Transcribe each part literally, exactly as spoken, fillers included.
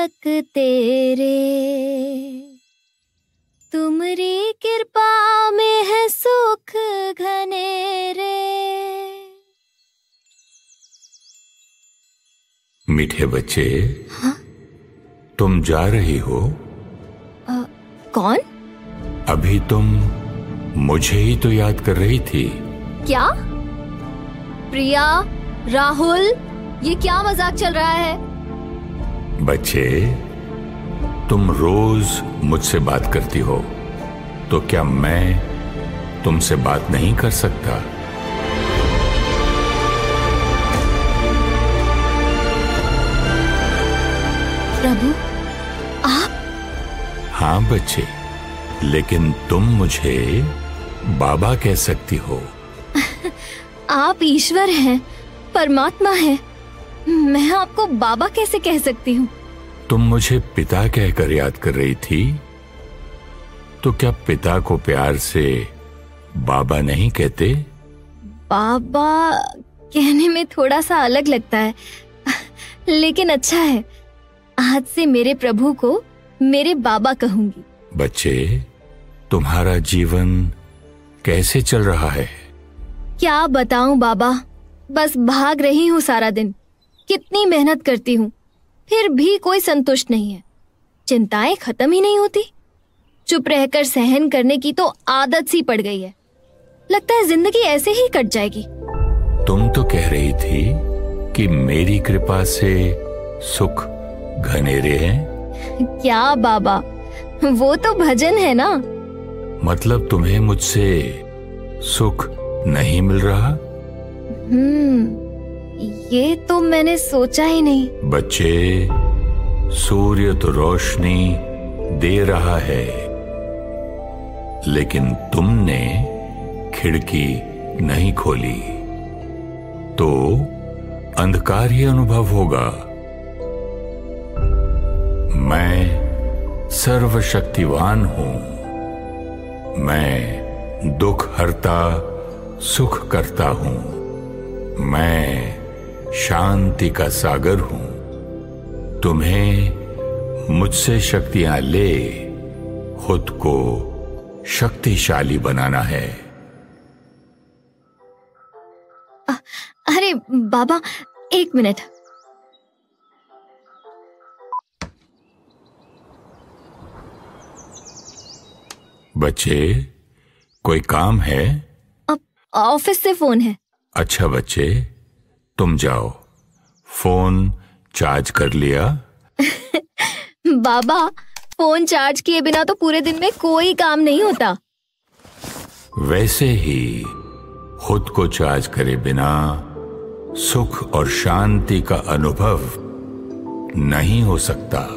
तक तेरे, तुमरी कृपा में है सुख घनेरे। मीठे बच्चे, हाँ? तुम जा रही हो? आ, कौन? अभी तुम मुझे ही तो याद कर रही थी। क्या? प्रिया, राहुल, ये क्या मजाक चल रहा है? बच्चे, तुम रोज मुझसे बात करती हो, तो क्या मैं तुमसे बात नहीं कर सकता? प्रभु, आप? हाँ बच्चे, लेकिन तुम मुझे बाबा कह सकती हो। आप ईश्वर हैं, परमात्मा हैं। मैं आपको बाबा कैसे कह सकती हूँ? तुम मुझे पिता कहकर याद कर रही थी, तो क्या पिता को प्यार से बाबा नहीं कहते? बाबा कहने में थोड़ा सा अलग लगता है, लेकिन अच्छा है, आज से मेरे प्रभु को मेरे बाबा कहूंगी। बच्चे, तुम्हारा जीवन कैसे चल रहा है? क्या बताऊं बाबा, बस भाग रही हूँ सारा दिन। कितनी मेहनत करती हूँ, फिर भी कोई संतुष्ट नहीं है। चिंताएं खत्म ही नहीं होती। चुप रहकर सहन करने की तो आदत सी पड़ गई है। लगता है जिंदगी ऐसे ही कट जाएगी। तुम तो कह रही थी कि मेरी कृपा से सुख घनेरे हैं। क्या बाबा, वो तो भजन है ना। मतलब तुम्हें मुझसे सुख नहीं मिल रहा? हम्म, ये तो मैंने सोचा ही नहीं। बच्चे, सूर्य तो रोशनी दे रहा है, लेकिन तुमने खिड़की नहीं खोली, तो अंधकार ही अनुभव होगा। मैं सर्वशक्तिवान हूं। मैं दुख हरता सुख करता हूं। मैं शांति का सागर हूं। तुम्हें मुझसे शक्तियां ले खुद को शक्तिशाली बनाना है। आ, अरे बाबा, एक मिनट। बच्चे, कोई काम है? ऑफिस से फोन है। अच्छा बच्चे, तुम जाओ। फोन चार्ज कर लिया? बाबा, फोन चार्ज किए बिना तो पूरे दिन में कोई काम नहीं होता। वैसे ही खुद को चार्ज करे बिना सुख और शांति का अनुभव नहीं हो सकता।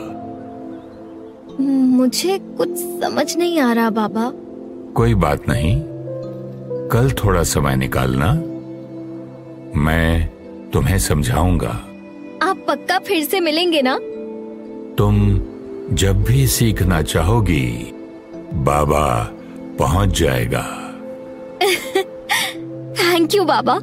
मुझे कुछ समझ नहीं आ रहा बाबा। कोई बात नहीं, कल थोड़ा समय निकालना, मैं तुम्हें समझाऊंगा। आप पक्का फिर से मिलेंगे ना? तुम जब भी सीखना चाहोगी, बाबा पहुंच जाएगा। थैंक यू बाबा।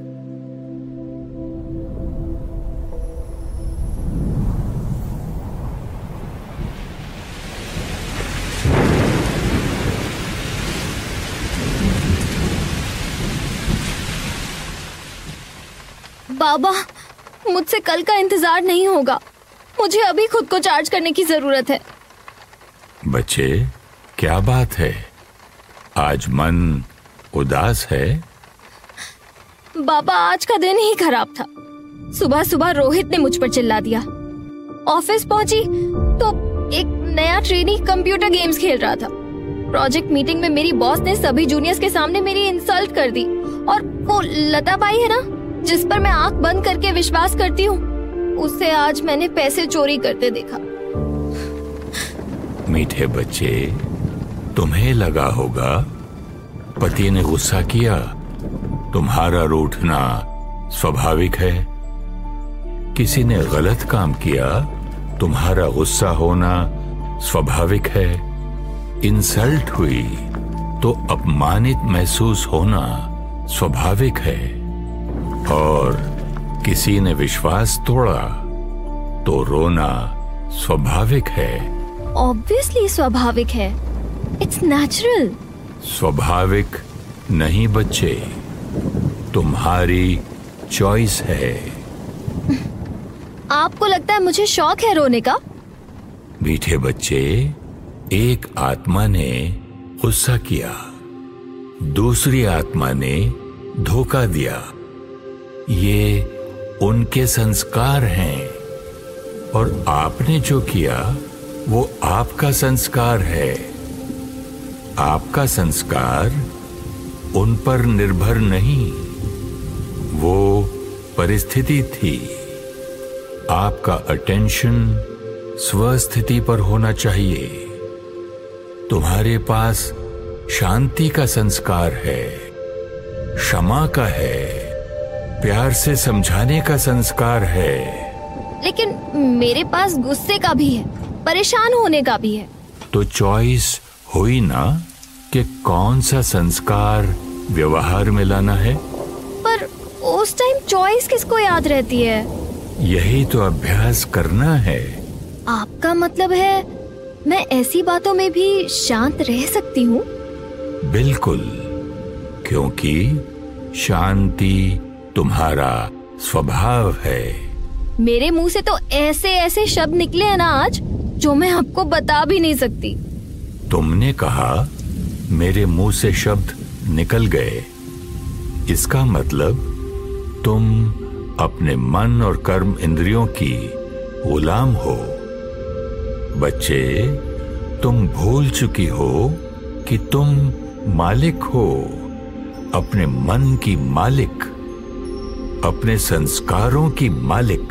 बाबा, मुझसे कल का इंतजार नहीं होगा। मुझे अभी खुद को चार्ज करने की जरूरत है। बच्चे, क्या बात है? आज मन उदास है? बाबा, आज का दिन ही खराब था। सुबह सुबह रोहित ने मुझ पर चिल्ला दिया। ऑफिस पहुंची तो एक नया ट्रेनी कंप्यूटर गेम्स खेल रहा था। प्रोजेक्ट मीटिंग में मेरी बॉस ने सभी जूनियर्स के सामने मेरी इंसल्ट कर दी। और वो लता बाई है ना, जिस पर मैं आंख बंद करके विश्वास करती हूँ, उससे आज मैंने पैसे चोरी करते देखा। मीठे बच्चे, तुम्हें लगा होगा पति ने गुस्सा किया, तुम्हारा रूठना स्वाभाविक है। किसी ने गलत काम किया, तुम्हारा गुस्सा होना स्वाभाविक है। इंसल्ट हुई तो अपमानित महसूस होना स्वाभाविक है। और किसी ने विश्वास तोड़ा तो रोना स्वाभाविक है। ऑब्वियसली स्वाभाविक है। It's natural. स्वाभाविक नहीं बच्चे, तुम्हारी चॉइस है। आपको लगता है मुझे शौक है रोने का? मीठे बच्चे, एक आत्मा ने गुस्सा किया, दूसरी आत्मा ने धोखा दिया। ये उनके संस्कार हैं और आपने जो किया वो आपका संस्कार है। आपका संस्कार उन पर निर्भर नहीं, वो परिस्थिति थी। आपका अटेंशन स्वस्थिति पर होना चाहिए। तुम्हारे पास शांति का संस्कार है, क्षमा का है, प्यार से समझाने का संस्कार है। लेकिन मेरे पास गुस्से का भी है, परेशान होने का भी है। तो चॉइस हुई ना कि कौन सा संस्कार व्यवहार में लाना है। पर उस टाइम चॉइस किसको याद रहती है? यही तो अभ्यास करना है। आपका मतलब है मैं ऐसी बातों में भी शांत रह सकती हूँ? बिल्कुल, क्योंकि शांति तुम्हारा स्वभाव है। मेरे मुंह से तो ऐसे ऐसे शब्द निकले हैं ना आज, जो मैं आपको बता भी नहीं सकती। तुमने कहा मेरे मुंह से शब्द निकल गए, इसका मतलब तुम अपने मन और कर्म इंद्रियों की गुलाम हो। बच्चे, तुम भूल चुकी हो कि तुम मालिक हो, अपने मन की मालिक, अपने संस्कारों की मालिक,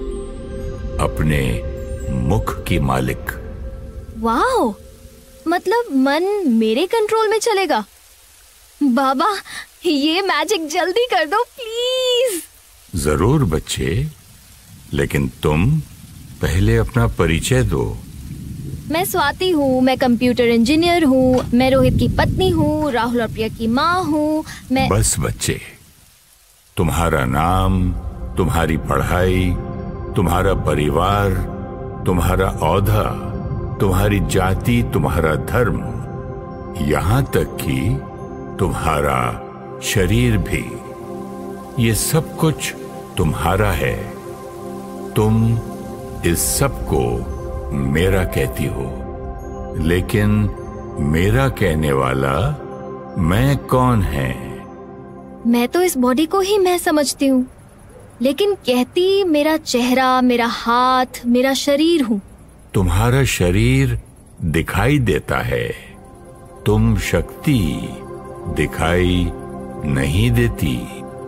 अपने मुख की मालिक। वाओ, मतलब मन मेरे कंट्रोल में चलेगा? बाबा, ये मैजिक जल्दी कर दो प्लीज। जरूर बच्चे, लेकिन तुम पहले अपना परिचय दो। मैं स्वाति हूँ, मैं कंप्यूटर इंजीनियर हूँ, मैं रोहित की पत्नी हूँ, राहुल और प्रिया की माँ हूँ। मैं बस बच्चे, तुम्हारा नाम, तुम्हारी पढ़ाई, तुम्हारा परिवार, तुम्हारा औहदा, तुम्हारी जाति, तुम्हारा धर्म, यहाँ तक कि तुम्हारा शरीर भी, ये सब कुछ तुम्हारा है। तुम इस सब को मेरा कहती हो, लेकिन मेरा कहने वाला मैं कौन है? मैं तो इस बॉडी को ही मैं समझती हूँ, लेकिन कहती मेरा चेहरा, मेरा हाथ, मेरा शरीर हूँ। तुम्हारा शरीर दिखाई देता है, तुम शक्ति दिखाई नहीं देती।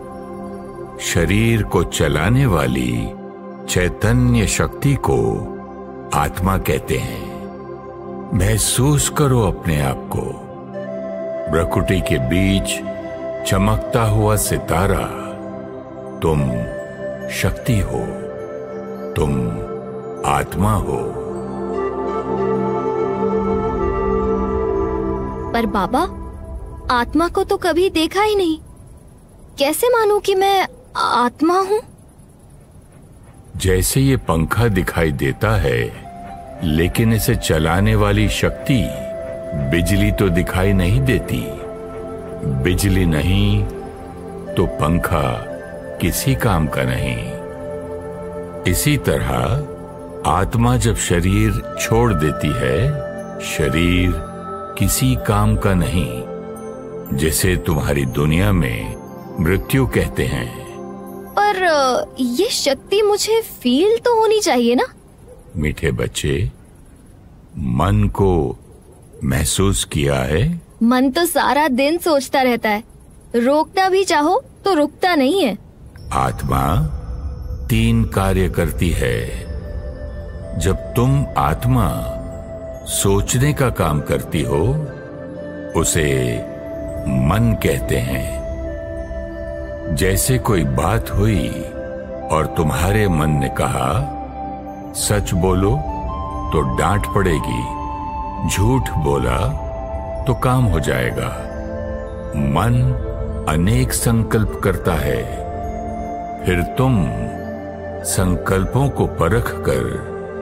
शरीर को चलाने वाली चैतन्य शक्ति को आत्मा कहते हैं। महसूस करो अपने आप को, प्रकृति के बीच चमकता हुआ सितारा। तुम शक्ति हो, तुम आत्मा हो। पर बाबा, आत्मा को तो कभी देखा ही नहीं, कैसे मानूं कि मैं आत्मा हूँ? जैसे ये पंखा दिखाई देता है, लेकिन इसे चलाने वाली शक्ति बिजली तो दिखाई नहीं देती। बिजली नहीं तो पंखा किसी काम का नहीं। इसी तरह आत्मा जब शरीर छोड़ देती है, शरीर किसी काम का नहीं। जैसे तुम्हारी दुनिया में मृत्यु कहते हैं। पर ये शक्ति मुझे फील तो होनी चाहिए ना? मीठे बच्चे, मन को महसूस किया है? मन तो सारा दिन सोचता रहता है, रोकना भी चाहो तो रुकता नहीं है। आत्मा तीन कार्य करती है। जब तुम आत्मा सोचने का काम करती हो, उसे मन कहते हैं। जैसे कोई बात हुई और तुम्हारे मन ने कहा सच बोलो तो डांट पड़ेगी, झूठ बोला तो काम हो जाएगा। मन अनेक संकल्प करता है, फिर तुम संकल्पों को परख कर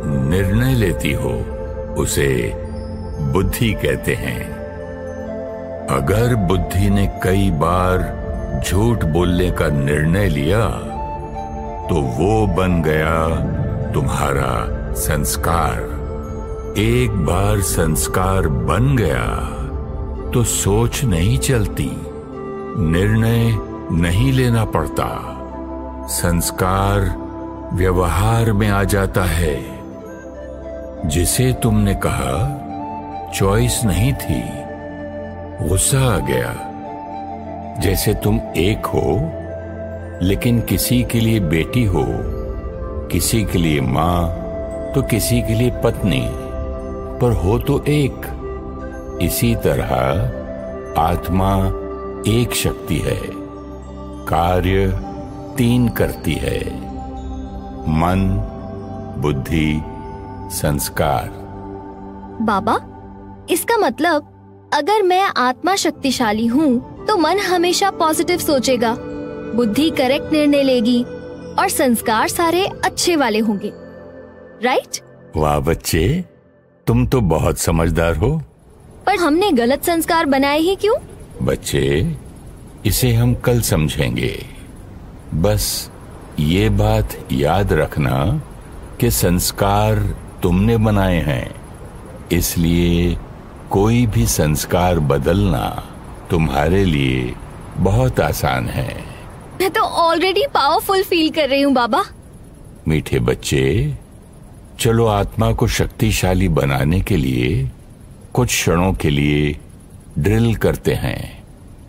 निर्णय लेती हो उसे बुद्धि कहते हैं। अगर बुद्धि ने कई बार झूठ बोलने का निर्णय लिया तो वो बन गया तुम्हारा संस्कार। एक बार संस्कार बन गया तो सोच नहीं चलती, निर्णय नहीं लेना पड़ता, संस्कार व्यवहार में आ जाता है। जिसे तुमने कहा चॉइस नहीं थी, गुस्सा आ गया। जैसे तुम एक हो लेकिन किसी के लिए बेटी हो, किसी के लिए मां तो किसी के लिए पत्नी, पर हो तो एक। इसी तरह आत्मा एक शक्ति है, कार्य तीन करती है, मन, बुद्धि, संस्कार। बाबा, इसका मतलब अगर मैं आत्मा शक्तिशाली हूँ तो मन हमेशा पॉजिटिव सोचेगा, बुद्धि करेक्ट निर्णय लेगी और संस्कार सारे अच्छे वाले होंगे, राइट? वाह बच्चे, तुम तो बहुत समझदार हो। पर हमने गलत संस्कार बनाए ही क्यों? बच्चे, इसे हम कल समझेंगे। बस ये बात याद रखना कि संस्कार तुमने बनाए हैं, इसलिए कोई भी संस्कार बदलना तुम्हारे लिए बहुत आसान है। मैं तो ऑलरेडी पावरफुल फील कर रही हूँ बाबा। मीठे बच्चे, चलो आत्मा को शक्तिशाली बनाने के लिए कुछ क्षणों के लिए ड्रिल करते हैं।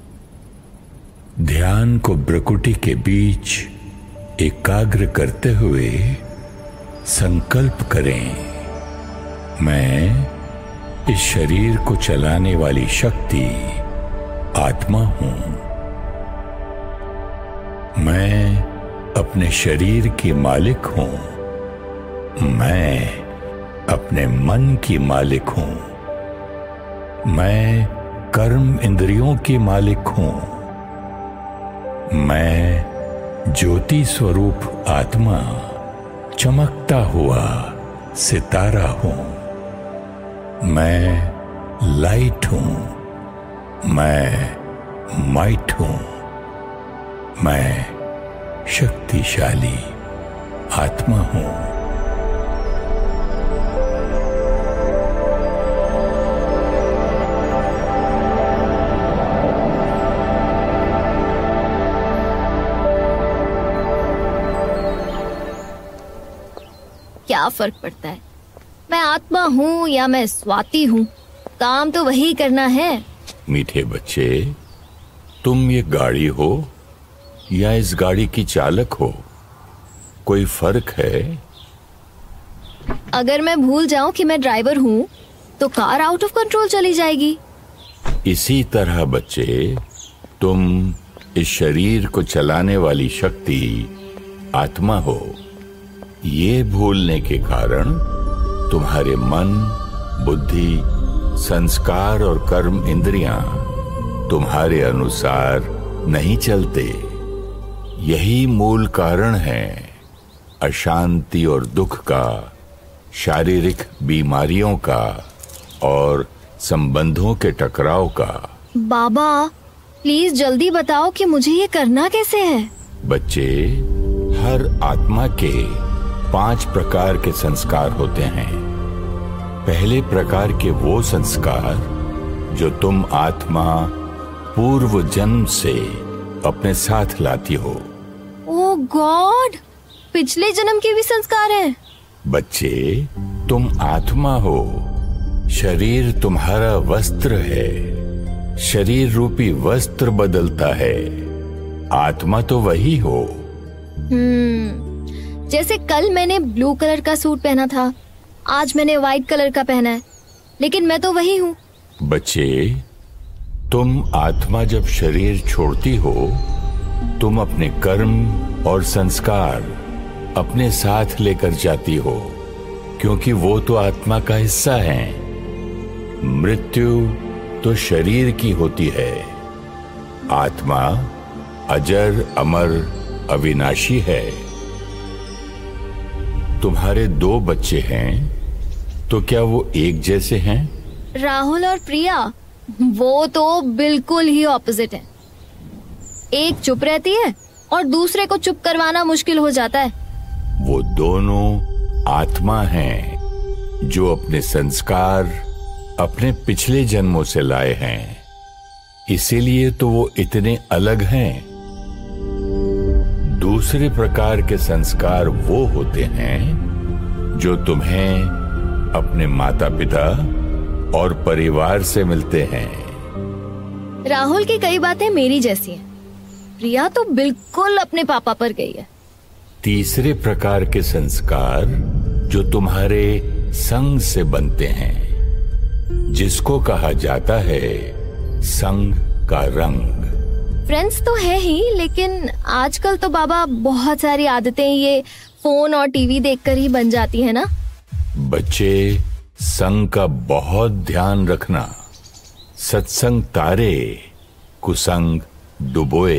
ध्यान को भ्रुकुटी के बीच एकाग्र करते हुए संकल्प करें, मैं इस शरीर को चलाने वाली शक्ति आत्मा हूं। मैं अपने शरीर की मालिक हूं। मैं अपने मन की मालिक हूं। मैं कर्म इंद्रियों की मालिक हूं। मैं ज्योति स्वरूप आत्मा, चमकता हुआ सितारा हूं। मैं लाइट हूं। मैं माइट हूं। मैं शक्तिशाली आत्मा हूं। क्या फर्क पड़ता है, मैं आत्मा हूँ या मैं स्वाति हूँ, काम तो वही करना है। मीठे बच्चे, तुम ये गाड़ी हो या इस गाड़ी की चालक हो, कोई फर्क है? अगर मैं भूल जाऊं कि मैं ड्राइवर हूँ तो कार आउट ऑफ कंट्रोल चली जाएगी। इसी तरह बच्चे, तुम इस शरीर को चलाने वाली शक्ति आत्मा हो। ये भूलने के कारण तुम्हारे मन, बुद्धि, संस्कार और कर्म इंद्रियां तुम्हारे अनुसार नहीं चलते। यही मूल कारण है अशांति और दुख का, शारीरिक बीमारियों का और संबंधों के टकराव का। बाबा, प्लीज जल्दी बताओ कि मुझे ये करना कैसे है। बच्चे, हर आत्मा के पांच प्रकार के संस्कार होते हैं। पहले प्रकार के वो संस्कार जो तुम आत्मा पूर्व जन्म से अपने साथ लाती हो। ओह गॉड, पिछले जन्म के भी संस्कार हैं। बच्चे, तुम आत्मा हो, शरीर तुम्हारा वस्त्र है। शरीर रूपी वस्त्र बदलता है, आत्मा तो वही हो। हम्म जैसे कल मैंने ब्लू कलर का सूट पहना था, आज मैंने व्हाइट कलर का पहना है, लेकिन मैं तो वही हूँ। बच्चे, तुम आत्मा जब शरीर छोड़ती हो, तुम अपने कर्म और संस्कार अपने साथ लेकर जाती हो, क्योंकि वो तो आत्मा का हिस्सा है। मृत्यु तो शरीर की होती है। आत्मा अजर, अमर, अविनाशी है। तुम्हारे दो बच्चे हैं तो क्या वो एक जैसे हैं? राहुल और प्रिया वो तो बिल्कुल ही ऑपोजिट हैं। एक चुप रहती है और दूसरे को चुप करवाना मुश्किल हो जाता है। वो दोनों आत्मा हैं जो अपने संस्कार अपने पिछले जन्मों से लाए हैं, इसीलिए तो वो इतने अलग हैं। दूसरे प्रकार के संस्कार वो होते हैं जो तुम्हें अपने माता पिता और परिवार से मिलते हैं। राहुल की कई बातें मेरी जैसी हैं। प्रिया तो बिल्कुल अपने पापा पर गई है। तीसरे प्रकार के संस्कार जो तुम्हारे संग से बनते हैं, जिसको कहा जाता है संग का रंग। फ्रेंड्स तो है ही, लेकिन आजकल तो बाबा बहुत सारी आदतें ये फोन और टीवी देखकर ही बन जाती है ना। बच्चे संग का बहुत ध्यान रखना। सत्संग तारे, कुसंग डुबोए।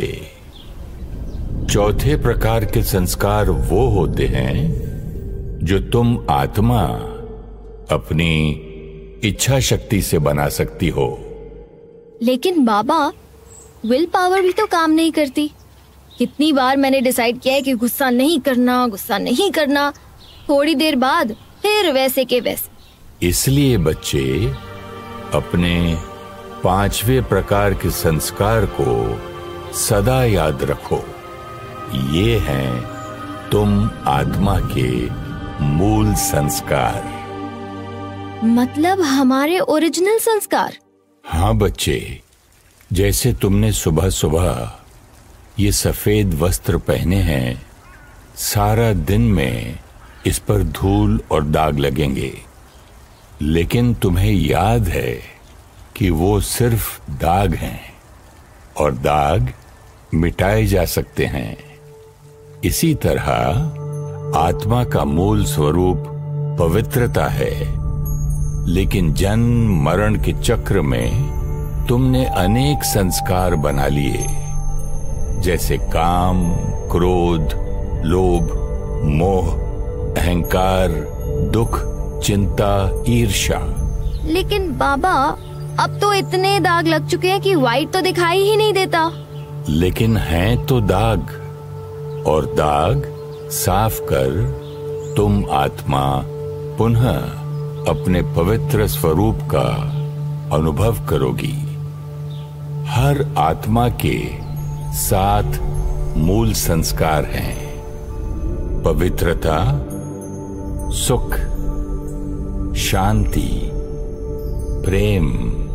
चौथे प्रकार के संस्कार वो होते हैं जो तुम आत्मा अपनी इच्छा शक्ति से बना सकती हो। लेकिन बाबा विल पावर भी तो काम नहीं करती। कितनी बार मैंने डिसाइड किया है कि गुस्सा नहीं करना, गुस्सा नहीं करना, थोड़ी देर बाद फिर वैसे के वैसे। इसलिए बच्चे अपने पांचवे प्रकार के संस्कार को सदा याद रखो। ये हैं तुम आत्मा के मूल संस्कार। मतलब हमारे ओरिजिनल संस्कार? हाँ बच्चे, जैसे तुमने सुबह सुबह ये सफेद वस्त्र पहने हैं, सारा दिन में इस पर धूल और दाग लगेंगे, लेकिन तुम्हें याद है कि वो सिर्फ दाग हैं और दाग मिटाए जा सकते हैं। इसी तरह आत्मा का मूल स्वरूप पवित्रता है, लेकिन जन्म मरण के चक्र में तुमने अनेक संस्कार बना लिए, जैसे काम, क्रोध, लोभ, मोह, अहंकार, दुख, चिंता, ईर्ष्या। लेकिन बाबा अब तो इतने दाग लग चुके हैं कि व्हाइट तो दिखाई ही नहीं देता। लेकिन हैं तो दाग, और दाग साफ कर तुम आत्मा पुनः अपने पवित्र स्वरूप का अनुभव करोगी। हर आत्मा के सात मूल संस्कार हैं: पवित्रता, सुख, शांति, प्रेम,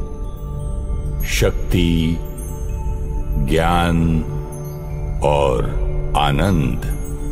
शक्ति, ज्ञान और आनंद।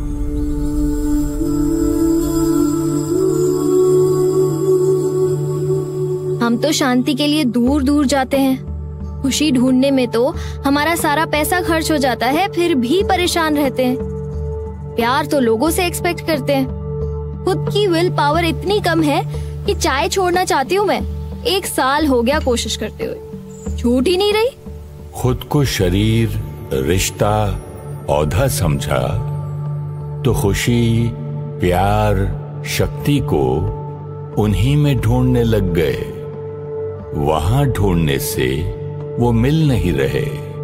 हम तो शांति के लिए दूर दूर जाते हैं, खुशी ढूंढने में तो हमारा सारा पैसा खर्च हो जाता है, फिर भी परेशान रहते हैं। प्यार तो लोगों से एक्सपेक्ट करते हैं। खुद की विल पावर इतनी कम है कि चाय छोड़ना चाहती हूँ मैं। एक साल हो गया कोशिश करते हुए, छूट ही नहीं रही। खुद को शरीर, रिश्ता, औधा समझा तो खुशी, प्यार, शक्ति को उन्हीं में ढूंढने लग गए। वहां ढूंढने से वो मिल नहीं रहे,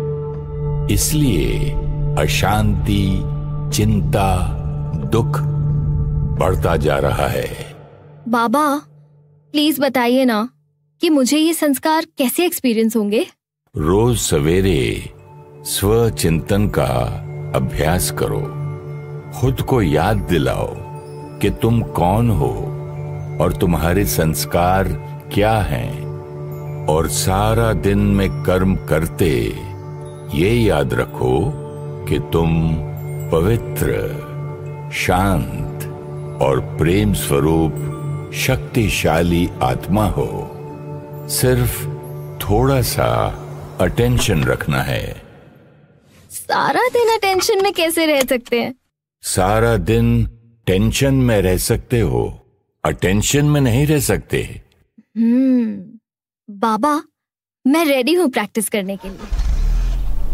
इसलिए अशांति, चिंता, दुख बढ़ता जा रहा है। बाबा प्लीज बताइए ना कि मुझे ये संस्कार कैसे एक्सपीरियंस होंगे। रोज सवेरे स्व चिंतन का अभ्यास करो। खुद को याद दिलाओ कि तुम कौन हो और तुम्हारे संस्कार क्या हैं, और सारा दिन में कर्म करते ये याद रखो कि तुम पवित्र, शांत और प्रेम स्वरूप शक्तिशाली आत्मा हो। सिर्फ थोड़ा सा अटेंशन रखना है। सारा दिन अटेंशन में कैसे रह सकते हैं? सारा दिन टेंशन में रह सकते हो, अटेंशन में नहीं रह सकते। हम्म बाबा मैं रेडी हूँ प्रैक्टिस करने के लिए।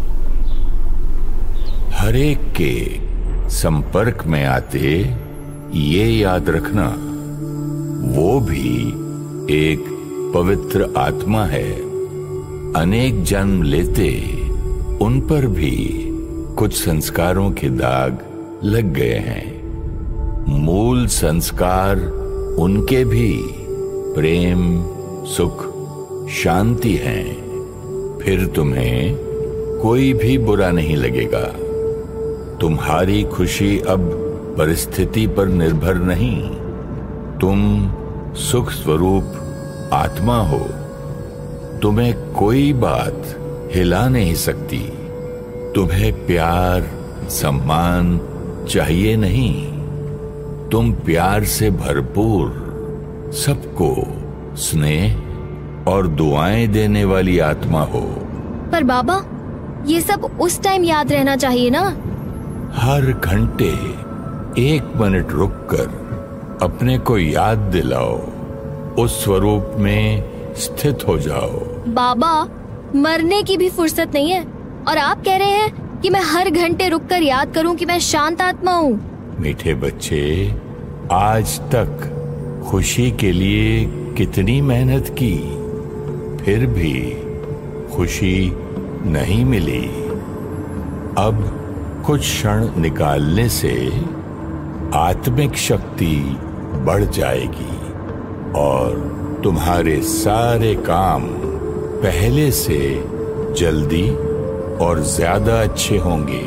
हर एक के संपर्क में आते ये याद रखना, वो भी एक पवित्र आत्मा है। अनेक जन्म लेते उन पर भी कुछ संस्कारों के दाग लग गए हैं। मूल संस्कार उनके भी प्रेम, सुख, शांति हैं। फिर तुम्हें कोई भी बुरा नहीं लगेगा। तुम्हारी खुशी अब परिस्थिति पर निर्भर नहीं। तुम सुख स्वरूप आत्मा हो। तुम्हें कोई बात हिला नहीं सकती। तुम्हें प्यार, सम्मान चाहिए नहीं। तुम प्यार से भरपूर, सबको स्नेह और दुआएं देने वाली आत्मा हो। पर बाबा, ये सब उस टाइम याद रहना चाहिए ना? हर घंटे एक मिनट रुककर अपने को याद दिलाओ, उस स्वरूप में स्थित हो जाओ। बाबा, मरने की भी फुर्सत नहीं है और आप कह रहे हैं कि मैं हर घंटे रुककर याद करूं कि मैं शांत आत्मा हूँ। मीठे बच्चे, आज तक खुशी के लिए कितनी मेहनत की, फिर भी खुशी नहीं मिली। अब कुछ क्षण निकालने से आत्मिक शक्ति बढ़ जाएगी और तुम्हारे सारे काम पहले से जल्दी और ज्यादा अच्छे होंगे।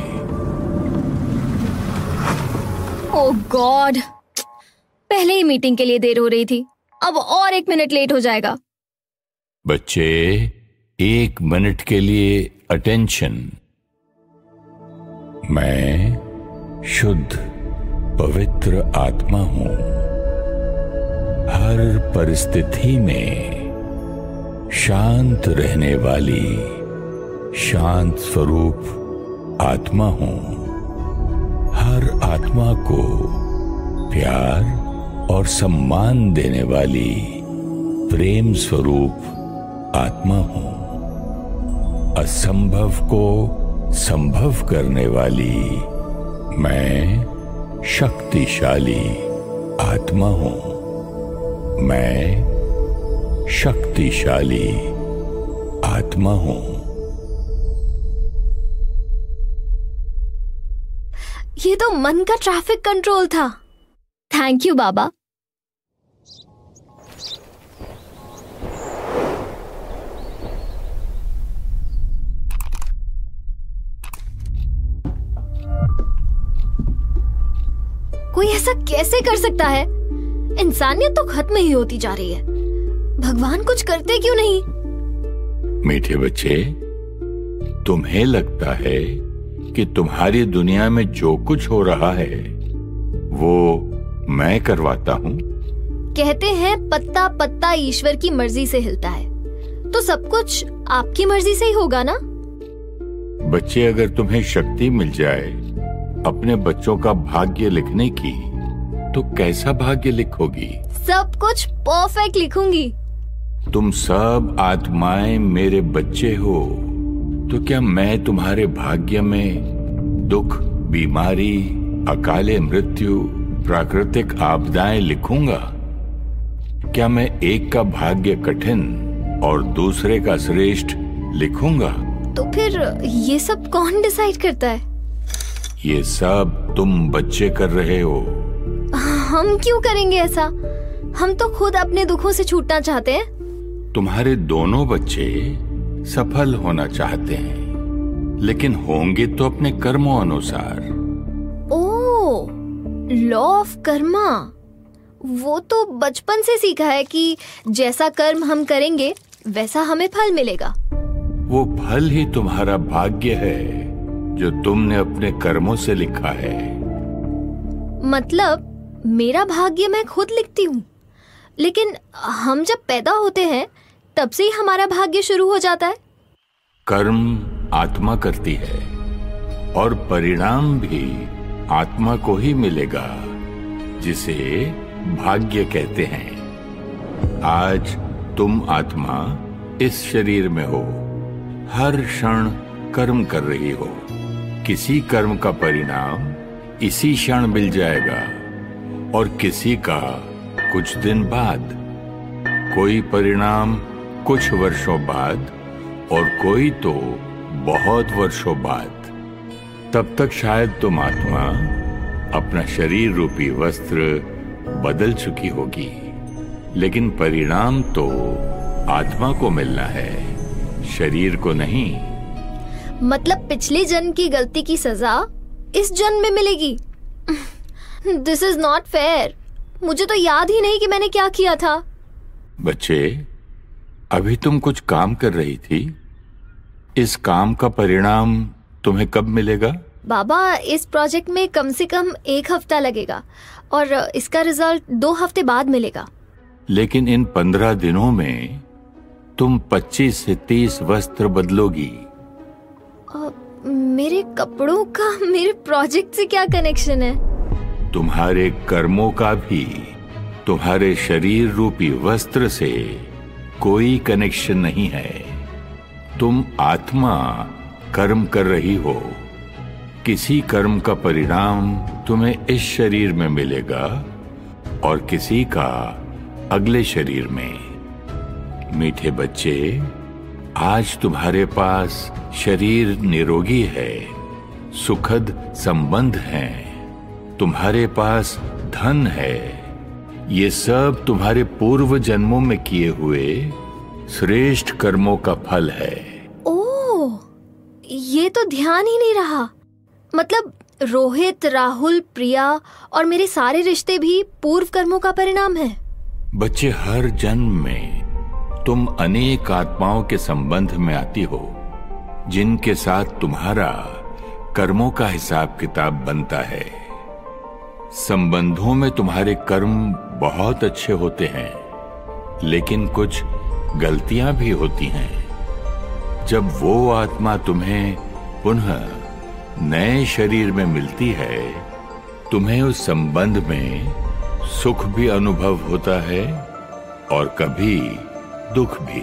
ओह गॉड, पहले ही मीटिंग के लिए देर हो रही थी, अब और एक मिनट लेट हो जाएगा। बच्चे, एक मिनट के लिए अटेंशन। मैं शुद्ध पवित्र आत्मा हूं। हर परिस्थिति में शांत रहने वाली शांत स्वरूप आत्मा हूं। हर आत्मा को प्यार और सम्मान देने वाली प्रेम स्वरूप आत्मा हूं। असंभव को संभव करने वाली मैं शक्तिशाली आत्मा हूं। मैं शक्तिशाली आत्मा हूं। ये तो मन का ट्रैफिक कंट्रोल था। थैंक यू बाबा। कोई ऐसा कैसे कर सकता है? इंसानियत तो खत्म ही होती जा रही है। भगवान कुछ करते क्यों नहीं? मीठे बच्चे, तुम्हें लगता है कि तुम्हारी दुनिया में जो कुछ हो रहा है वो मैं करवाता हूँ? कहते हैं पत्ता पत्ता ईश्वर की मर्जी से हिलता है, तो सब कुछ आपकी मर्जी से ही होगा ना? बच्चे, अगर तुम्हें शक्ति मिल जाए अपने बच्चों का भाग्य लिखने की, तो कैसा भाग्य लिखोगी? सब कुछ परफेक्ट लिखूंगी। तुम सब आत्माएं मेरे बच्चे हो, तो क्या मैं तुम्हारे भाग्य में दुख, बीमारी, अकाले मृत्यु, प्राकृतिक आपदाएं लिखूंगा? क्या मैं एक का भाग्य कठिन और दूसरे का श्रेष्ठ लिखूंगा? तो फिर ये सब कौन डिसाइड करता है? ये सब तुम बच्चे कर रहे हो। हम क्यों करेंगे ऐसा? हम तो खुद अपने दुखों से छूटना चाहते हैं। तुम्हारे दोनों बच्चे सफल होना चाहते हैं, लेकिन होंगे तो अपने कर्मों अनुसार। Oh, law of karma. वो तो बचपन से सीखा है कि जैसा कर्म हम करेंगे वैसा हमें फल मिलेगा। वो फल ही तुम्हारा भाग्य है जो तुमने अपने कर्मों से लिखा है। मतलब मेरा भाग्य मैं खुद लिखती हूँ, लेकिन हम जब पैदा होते हैं तब से ही हमारा भाग्य शुरू हो जाता है। कर्म आत्मा करती है और परिणाम भी आत्मा को ही मिलेगा, जिसे भाग्य कहते हैं। आज तुम आत्मा इस शरीर में हो, हर क्षण कर्म कर रही हो। किसी कर्म का परिणाम इसी क्षण मिल जाएगा और किसी का कुछ दिन बाद, कोई परिणाम कुछ वर्षों बाद और कोई तो बहुत वर्षों बाद। तब तक शायद तुम आत्मा अपना शरीर रूपी वस्त्र बदल चुकी होगी, लेकिन परिणाम तो आत्मा को मिलना है, शरीर को नहीं। मतलब पिछले जन्म की गलती की सजा इस जन्म में मिलेगी? This is not fair. मुझे तो याद ही नहीं कि मैंने क्या किया था। बच्चे, अभी तुम कुछ काम कर रही थी। इस काम का परिणाम तुम्हें कब मिलेगा? बाबा, इस प्रोजेक्ट में कम से कम एक हफ्ता लगेगा और इसका रिजल्ट दो हफ्ते बाद मिलेगा। लेकिन इन पंद्रह दिनों में तुम पच्चीस से तीस वस्त्र बदलोगी। आ, मेरे कपड़ों का मेरे प्रोजेक्ट से क्या कनेक्शन है? तुम्हारे कर्मों का भी तुम्हारे शरीर रूपी वस्त्र से कोई कनेक्शन नहीं है। तुम आत्मा कर्म कर रही हो। किसी कर्म का परिणाम तुम्हें इस शरीर में मिलेगा और किसी का अगले शरीर में। मीठे बच्चे, आज तुम्हारे पास शरीर निरोगी है, सुखद संबंध हैं, तुम्हारे पास धन है। ये सब तुम्हारे पूर्व जन्मों में किए हुए श्रेष्ठ कर्मों का फल है। ओह, ये तो ध्यान ही नहीं रहा। मतलब रोहित, राहुल, प्रिया और मेरे सारे रिश्ते भी पूर्व कर्मों का परिणाम है। बच्चे, हर जन्म में तुम अनेक आत्माओं के संबंध में आती हो, जिनके साथ तुम्हारा कर्मों का हिसाब किताब बनता है। संबंधों में तुम्हारे कर्म बहुत अच्छे होते हैं, लेकिन कुछ गलतियां भी होती हैं। जब वो आत्मा तुम्हें पुनः नए शरीर में मिलती है, तुम्हें उस संबंध में सुख भी अनुभव होता है और कभी दुख भी।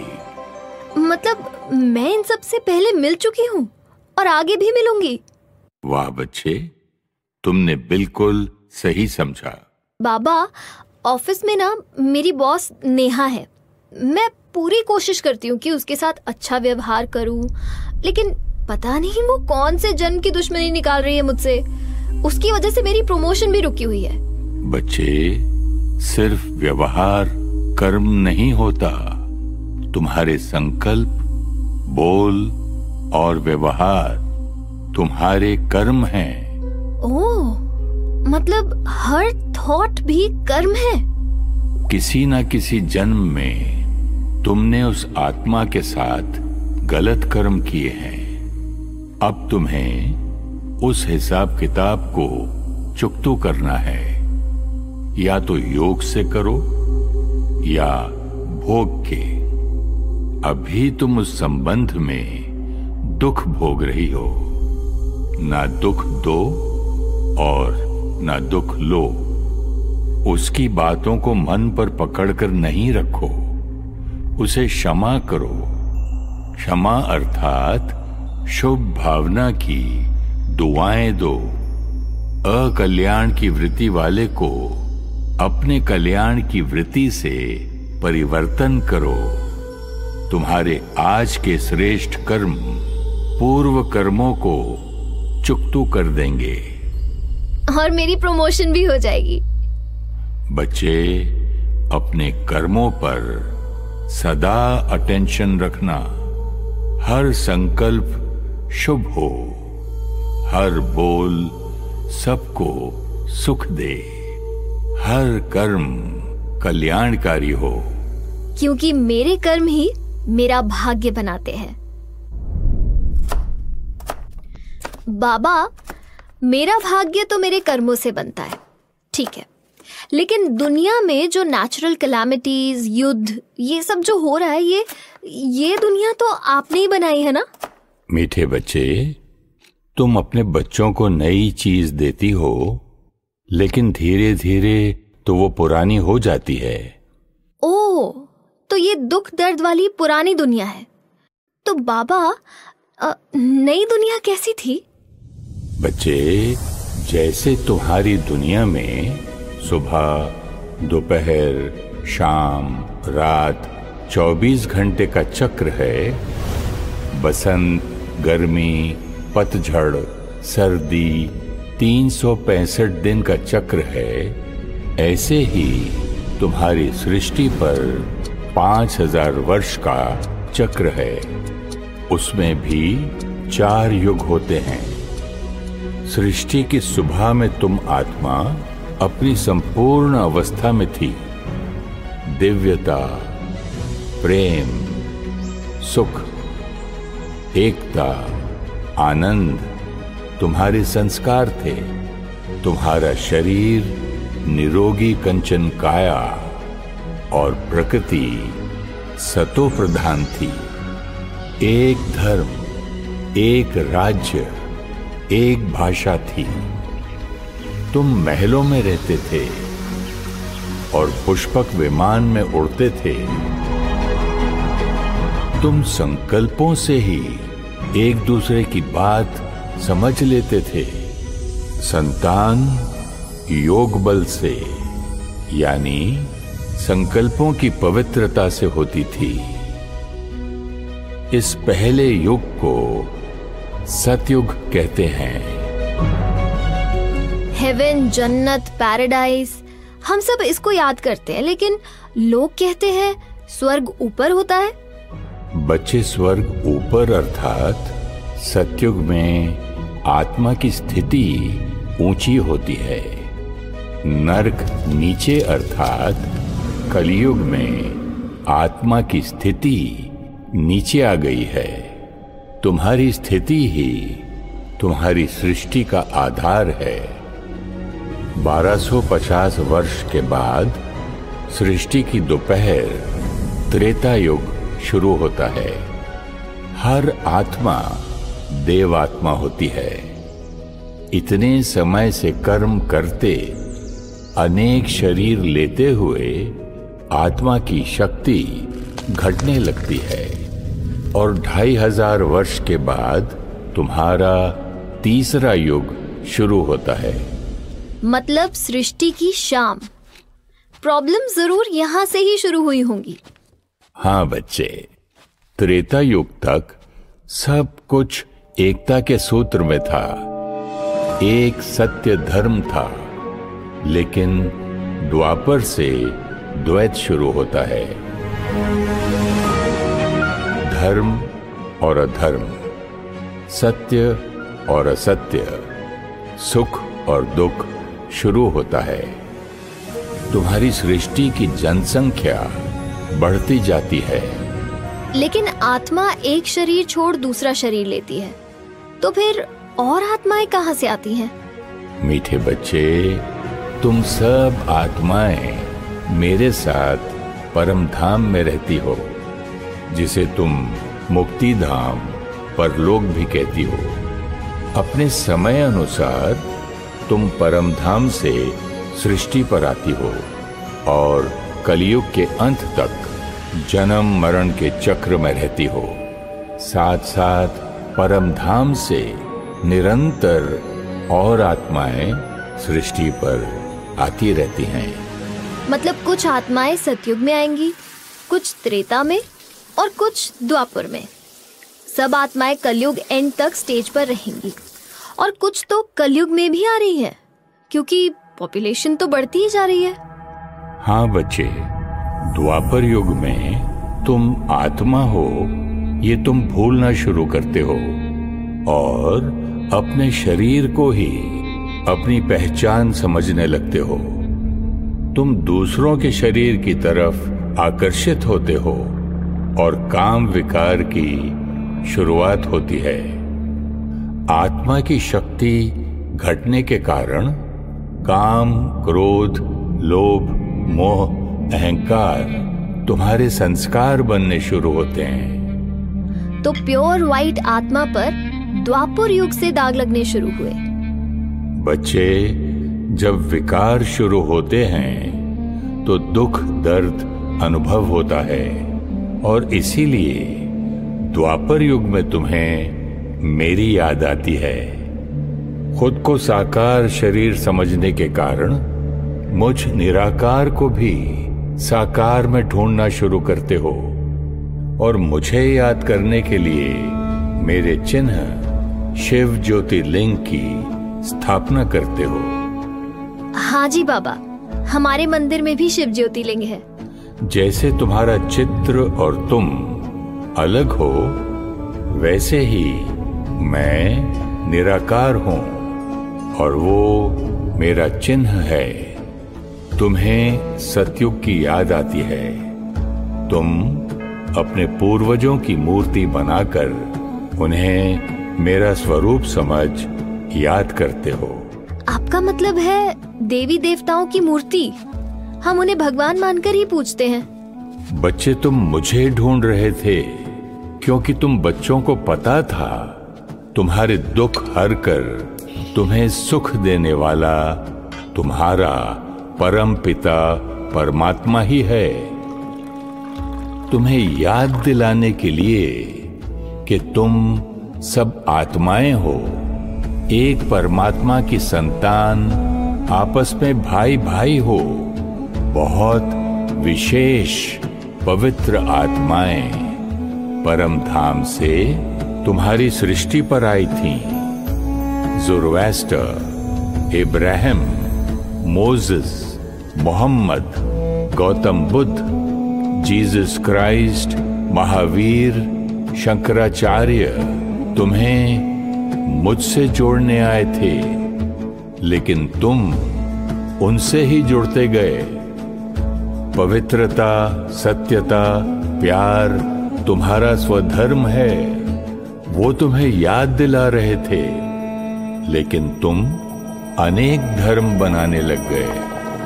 मतलब मैं इन सब से पहले मिल चुकी हूँ और आगे भी मिलूंगी। वाह बच्चे, तुमने बिल्कुल सही समझा। बाबा, ऑफिस में ना मेरी बॉस नेहा है। मैं पूरी कोशिश करती हूँ कि उसके साथ अच्छा व्यवहार करूँ, लेकिन पता नहीं वो कौन से जन्म की दुश्मनी निकाल रही है मुझसे। उसकी वजह से मेरी प्रमोशन भी रुकी हुई है। बच्चे, सिर्फ व्यवहार कर्म नहीं होता। तुम्हारे संकल्प, बोल और व्यवहार तुम्हारे कर्म हैं। ओह, मतलब हर थॉट भी कर्म है। किसी ना किसी जन्म में तुमने उस आत्मा के साथ गलत कर्म किए हैं। अब तुम्हें उस हिसाब किताब को चुकता करना है। या तो योग से करो या भोग के। अभी तुम उस संबंध में दुख भोग रही हो। ना दुख दो और ना दुख लो। उसकी बातों को मन पर पकड़कर नहीं रखो, उसे क्षमा करो। क्षमा अर्थात शुभ भावना की दुआएं दो। अकल्याण की वृत्ति वाले को अपने कल्याण की वृत्ति से परिवर्तन करो। तुम्हारे आज के श्रेष्ठ कर्म पूर्व कर्मों को चुकता कर देंगे और मेरी प्रमोशन भी हो जाएगी। बच्चे, अपने कर्मों पर सदा अटेंशन रखना। हर संकल्प शुभ हो, हर बोल सबको सुख दे, हर कर्म कल्याणकारी हो। क्योंकि मेरे कर्म ही मेरा भाग्य बनाते हैं। बाबा, मेरा भाग्य तो मेरे कर्मों से बनता है, ठीक है, लेकिन दुनिया में जो नेचुरल कैलामिटीज, युद्ध, ये सब जो हो रहा है, ये ये दुनिया तो आपने ही बनाई है ना? मीठे बच्चे, तुम अपने बच्चों को नई चीज देती हो, लेकिन धीरे धीरे तो वो पुरानी हो जाती है। ओह, तो ये दुख दर्द वाली पुरानी दुनिया है। तो बाबा, नई दुनिया कैसी थी? बच्चे, जैसे तुम्हारी दुनिया में सुबह, दोपहर, शाम, रात चौबीस घंटे का चक्र है। बसंत, गर्मी, पतझड़, सर्दी तीन सौ पैंसठ दिन का चक्र है। ऐसे ही तुम्हारी सृष्टि पर पांच हजार वर्ष का चक्र है। उसमें भी चार युग होते हैं। सृष्टि की सुबह में तुम आत्मा अपनी संपूर्ण अवस्था में थी। दिव्यता, प्रेम, सुख, एकता, आनंद तुम्हारे संस्कार थे। तुम्हारा शरीर निरोगी कंचन काया और प्रकृति सतो प्रधान थी। एक धर्म, एक राज्य, एक भाषा थी। तुम महलों में रहते थे और पुष्पक विमान में उड़ते थे। तुम संकल्पों से ही एक दूसरे की बात समझ लेते थे। संतान योग बल से, यानी संकल्पों की पवित्रता से होती थी। इस पहले युग को सतयुग कहते हैं। हेवन, जन्नत, पैराडाइज, हम सब इसको याद करते हैं, लेकिन लोग कहते हैं स्वर्ग ऊपर होता है। बच्चे, स्वर्ग ऊपर अर्थात सतयुग में आत्मा की स्थिति ऊंची होती है। नरक नीचे अर्थात कलयुग में आत्मा की स्थिति नीचे आ गई है। तुम्हारी स्थिति ही तुम्हारी सृष्टि का आधार है। बारह सौ पचास वर्ष के बाद सृष्टि की दोपहर त्रेता युग शुरू होता है। हर आत्मा देवात्मा होती है। इतने समय से कर्म करते, अनेक शरीर लेते हुए आत्मा की शक्ति घटने लगती है और ढाई हजार वर्ष के बाद तुम्हारा तीसरा युग शुरू होता है। मतलब सृष्टि की शाम। प्रॉब्लम जरूर यहाँ से ही शुरू हुई होंगी। हाँ बच्चे, त्रेता युग तक सब कुछ एकता के सूत्र में था। एक सत्य धर्म था, लेकिन द्वापर से द्वैत शुरू होता है। धर्म और अधर्म, सत्य और असत्य, सुख और दुख शुरू होता है। तुम्हारी सृष्टि की जनसंख्या बढ़ती जाती है। लेकिन आत्मा एक शरीर छोड़ दूसरा शरीर लेती है, तो फिर और आत्माएं कहाँ से आती हैं? मीठे बच्चे, तुम सब आत्माएं मेरे साथ परम धाम में रहती हो, जिसे तुम मुक्ति धाम, परलोक भी कहती हो। अपने समय अनुसार तुम परम धाम से सृष्टि पर आती हो और कलयुग के अंत तक जन्म मरण के चक्र में रहती हो। साथ साथ परम धाम से निरंतर और आत्माएं सृष्टि पर आती रहती हैं। मतलब कुछ आत्माएं सतयुग में आएंगी, कुछ त्रेता में और कुछ द्वापर में। सब आत्माएं कलयुग एंड तक स्टेज पर रहेंगी और कुछ तो कलयुग में भी आ रही है, क्योंकि पॉपुलेशन तो बढ़ती ही जा रही है। हाँ बच्चे, द्वापर युग में तुम आत्मा हो ये तुम भूलना शुरू करते हो और अपने शरीर को ही अपनी पहचान समझने लगते हो। तुम दूसरों के शरीर की तरफ आकर्षित होते हो और काम विकार की शुरुआत होती है। आत्मा की शक्ति घटने के कारण काम, क्रोध, लोभ, मोह, अहंकार तुम्हारे संस्कार बनने शुरू होते हैं। तो प्योर व्हाइट आत्मा पर द्वापर युग से दाग लगने शुरू हुए। बच्चे, जब विकार शुरू होते हैं तो दुख दर्द अनुभव होता है और इसीलिए द्वापर युग में तुम्हें मेरी याद आती है। खुद को साकार शरीर समझने के कारण मुझ निराकार को भी साकार में ढूंढना शुरू करते हो और मुझे याद करने के लिए मेरे चिन्ह शिव ज्योतिर्लिंग की स्थापना करते हो। हाँ जी बाबा, हमारे मंदिर में भी शिव ज्योतिर्लिंग है। जैसे तुम्हारा चित्र और तुम अलग हो, वैसे ही मैं निराकार हूं और वो मेरा चिन्ह है। तुम्हें सतयुग की याद आती है। तुम अपने पूर्वजों की मूर्ति बनाकर उन्हें मेरा स्वरूप समझ याद करते हो। आपका मतलब है देवी देवताओं की मूर्ति हम उन्हें भगवान मानकर ही पूजते हैं। बच्चे, तुम मुझे ढूंढ रहे थे क्योंकि तुम बच्चों को पता था तुम्हारे दुख हर कर तुम्हें सुख देने वाला तुम्हारा परम पिता परमात्मा ही है। तुम्हें याद दिलाने के लिए कि तुम सब आत्माएं हो, एक परमात्मा की संतान, आपस में भाई भाई हो, बहुत विशेष पवित्र आत्माएं परम धाम से तुम्हारी सृष्टि पर आई थीं। Zoroaster, Ibrahim, Moses, Mohammed, Gautam Buddha, Jesus Christ, Mahavir, Shankaracharya तुम्हें मुझसे जोड़ने आए थे, लेकिन तुम उनसे ही जुड़ते गए। पवित्रता, सत्यता, प्यार तुम्हारा स्वधर्म है, वो तुम्हें याद दिला रहे थे, लेकिन तुम अनेक धर्म बनाने लग गए।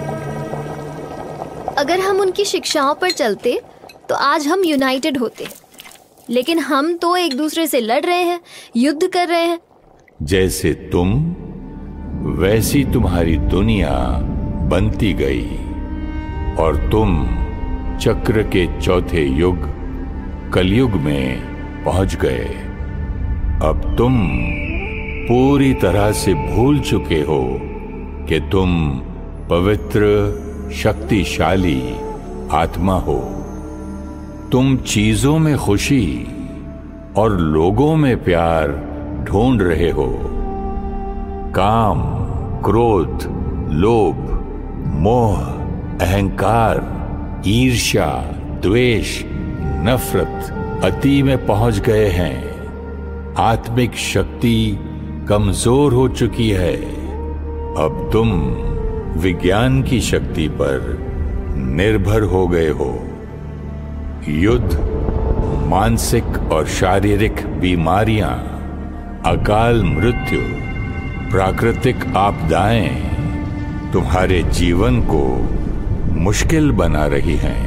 अगर हम उनकी शिक्षाओं पर चलते तो आज हम यूनाइटेड होते, लेकिन हम तो एक दूसरे से लड़ रहे हैं, युद्ध कर रहे हैं। जैसे तुम वैसी तुम्हारी दुनिया बनती गई और तुम चक्र के चौथे युग कलयुग में पहुंच गए। अब तुम पूरी तरह से भूल चुके हो कि तुम पवित्र शक्तिशाली आत्मा हो। तुम चीजों में खुशी और लोगों में प्यार ढूंढ रहे हो। काम, क्रोध, लोभ, मोह, अहंकार, ईर्ष्या, द्वेष, नफरत अति में पहुंच गए हैं। आत्मिक शक्ति कमजोर हो चुकी है। अब तुम विज्ञान की शक्ति पर निर्भर हो गए हो। युद्ध, मानसिक और शारीरिक बीमारियां, अकाल मृत्यु, प्राकृतिक आपदाएं तुम्हारे जीवन को मुश्किल बना रही हैं।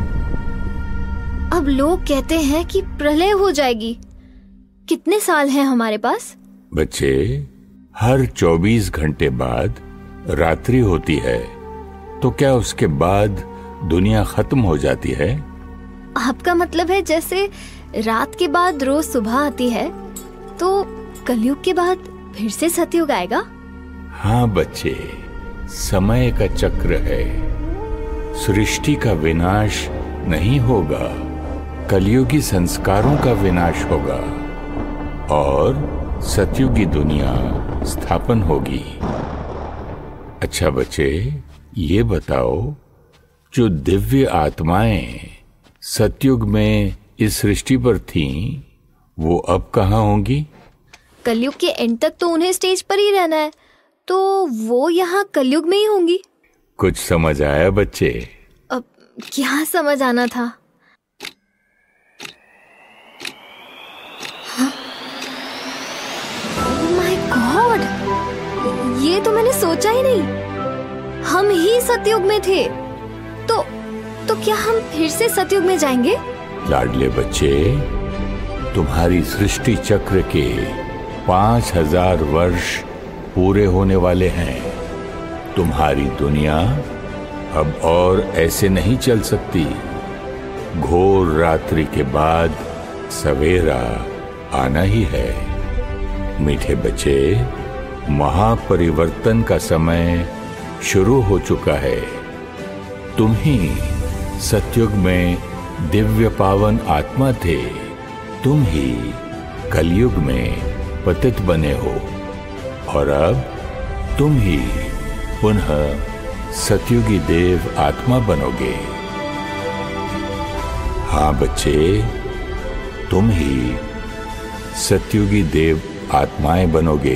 अब लोग कहते हैं कि प्रलय हो जाएगी। कितने साल हैं हमारे पास? बच्चे, हर चौबीस घंटे बाद रात्रि होती है, तो क्या उसके बाद दुनिया खत्म हो जाती है? आपका मतलब है जैसे रात के बाद रोज सुबह आती है, तो कलयुग के बाद फिर से सतयुग आएगा? हाँ बच्चे, समय का चक्र है। सृष्टि का विनाश नहीं होगा, कलयुगी संस्कारों का विनाश होगा और सतयुगी दुनिया स्थापन होगी। अच्छा बच्चे, ये बताओ, जो दिव्य आत्माएं सतयुग में इस सृष्टि पर थीं, वो अब कहाँ होंगी? कलयुग के एंड तक तो उन्हें स्टेज पर ही रहना है, तो वो यहाँ कलयुग में ही होंगी। कुछ समझ आया बच्चे? अब क्या समझ आना था? माय गॉड, ये तो मैंने सोचा ही नहीं। हम ही सतयुग में थे, तो तो क्या हम फिर से सतयुग में जाएंगे? लाडले बच्चे, तुम्हारी सृष्टि चक्र के पांच हजार वर्ष पूरे होने वाले हैं। तुम्हारी दुनिया अब और ऐसे नहीं चल सकती। घोर रात्रि के बाद सवेरा आना ही है। मीठे बच्चे, महापरिवर्तन का समय शुरू हो चुका है। तुम ही सतयुग में दिव्य पावन आत्मा थे, तुम ही कलयुग में पतित बने हो और अब तुम ही पुनः सतयुगी देव आत्मा बनोगे। हाँ बच्चे, तुम ही सतयुगी देव आत्माएं बनोगे।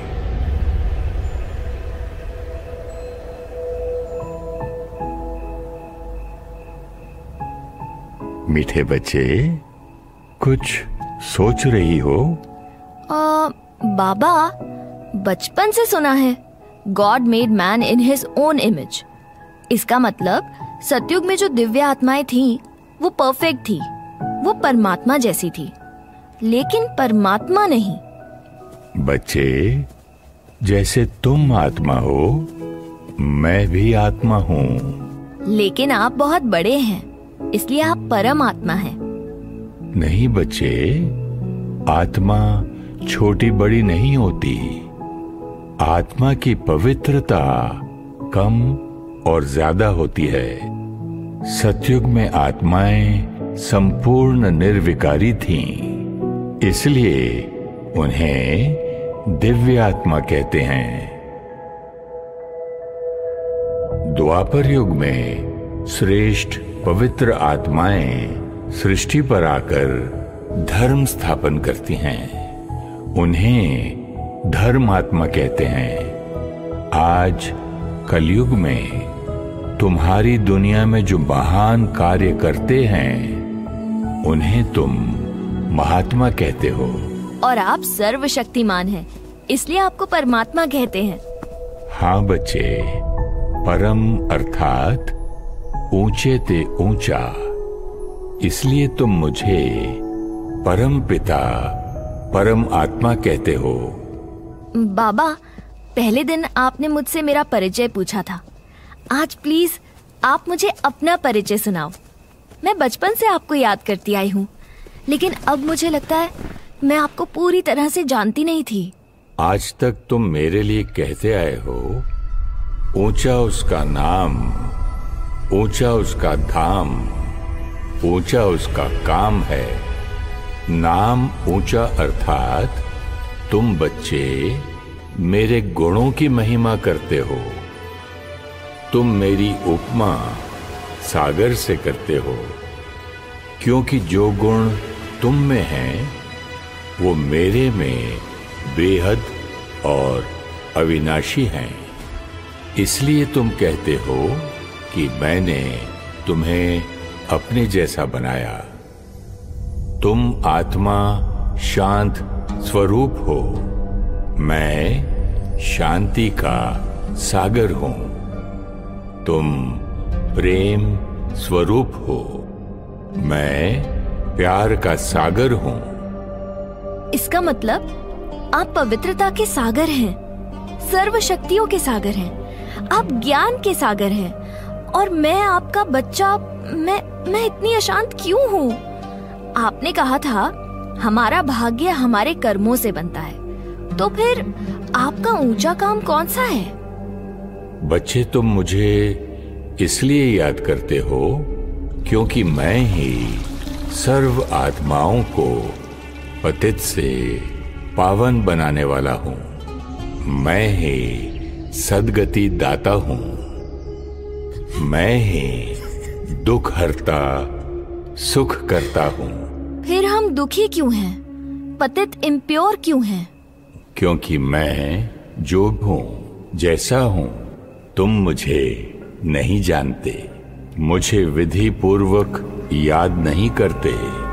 मीठे बच्चे, कुछ सोच रही हो? आ, बाबा, बचपन से सुना है God made man in his own image. इसका मतलब सतयुग में जो दिव्य आत्माएं थीं, वो परफेक्ट थी, वो परमात्मा जैसी थी, लेकिन परमात्मा नहीं। बच्चे, जैसे तुम आत्मा हो, मैं भी आत्मा हूँ। लेकिन आप बहुत बड़े हैं, इसलिए आप परम आत्मा हैं। नहीं बच्चे, आत्मा छोटी बड़ी नहीं होती। आत्मा की पवित्रता कम और ज्यादा होती है। सतयुग में आत्माएं संपूर्ण निर्विकारी थीं, इसलिए उन्हें दिव्य आत्मा कहते हैं। द्वापर युग में श्रेष्ठ पवित्र आत्माएं सृष्टि पर आकर धर्म स्थापन करती हैं। उन्हें धर्म आत्मा कहते हैं। आज कलयुग में तुम्हारी दुनिया में जो महान कार्य करते हैं, उन्हें तुम महात्मा कहते हो। और आप सर्वशक्तिमान हैं, इसलिए आपको परमात्मा कहते हैं। हाँ बच्चे, परम अर्थात ऊंचे ते ऊंचा, इसलिए तुम मुझे परम पिता, परम आत्मा कहते हो। बाबा, पहले दिन आपने मुझसे मेरा परिचय पूछा था। आज प्लीज आप मुझे अपना परिचय सुनाओ। मैं बचपन से आपको याद करती आई हूँ, लेकिन अब मुझे लगता है मैं आपको पूरी तरह से जानती नहीं थी। आज तक तुम मेरे लिए कहते आए हो, ऊंचा उसका नाम, ऊंचा उसका धाम, ऊंचा उसका काम है। नाम ऊंचा अर्थात तुम बच्चे मेरे गुणों की महिमा करते हो। तुम मेरी उपमा सागर से करते हो, क्योंकि जो गुण तुम में हैं, वो मेरे में बेहद और अविनाशी हैं। इसलिए तुम कहते हो कि मैंने तुम्हें अपने जैसा बनाया। तुम आत्मा शांत स्वरूप हो, मैं शांति का सागर हूं। तुम प्रेम स्वरूप हो, मैं प्यार का सागर हूं। इसका मतलब आप पवित्रता के सागर हैं, सर्वशक्तियों के सागर हैं, आप ज्ञान के सागर हैं, और मैं आपका बच्चा, मैं मैं इतनी अशांत क्यों हूँ? आपने कहा था हमारा भाग्य हमारे कर्मों से बनता है, तो फिर आपका ऊंचा काम कौन सा है? बच्चे, तुम मुझे इसलिए याद करते हो क्योंकि मैं ही सर्व आत्माओं को पतित से पावन बनाने वाला हूँ। मैं ही सद्गति दाता हूँ। मैं ही दुख हरता, सुख करता हूँ। फिर हम दुखी क्यों हैं? पतित इम्प्योर क्यों हैं? क्योंकि मैं जो हूँ, जैसा हूँ, तुम मुझे नहीं जानते, मुझे विधि पूर्वक याद नहीं करते।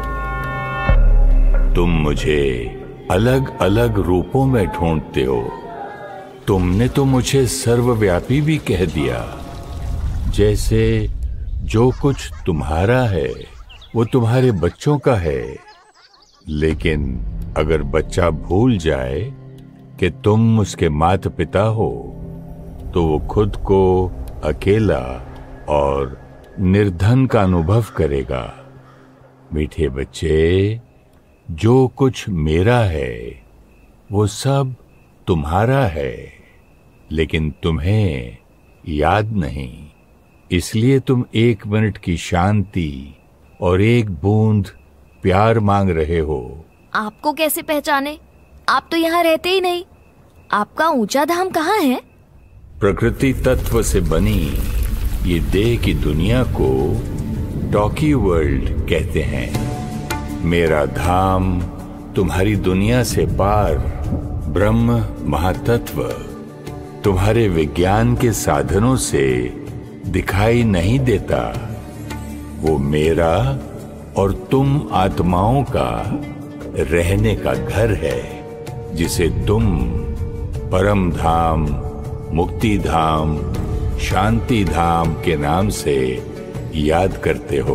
तुम मुझे अलग अलग रूपों में ढूंढते हो। तुमने तो मुझे सर्वव्यापी भी कह दिया, जैसे जो कुछ तुम्हारा है वो तुम्हारे बच्चों का है। लेकिन अगर बच्चा भूल जाए कि तुम उसके माता पिता हो, तो वो खुद को अकेला और निर्धन का अनुभव करेगा। मीठे बच्चे, जो कुछ मेरा है वो सब तुम्हारा है, लेकिन तुम्हें याद नहीं। इसलिए तुम एक मिनट की शांति और एक बूंद प्यार मांग रहे हो। आपको कैसे पहचाने? आप तो यहाँ रहते ही नहीं। आपका ऊंचा धाम कहाँ है? प्रकृति तत्व से बनी ये देह की दुनिया को टॉकी वर्ल्ड कहते हैं। मेरा धाम तुम्हारी दुनिया से पार ब्रह्म महातत्व तुम्हारे विज्ञान के साधनों से दिखाई नहीं देता। वो मेरा और तुम आत्माओं का रहने का घर है, जिसे तुम परम धाम, मुक्ति धाम, शांति धाम के नाम से याद करते हो।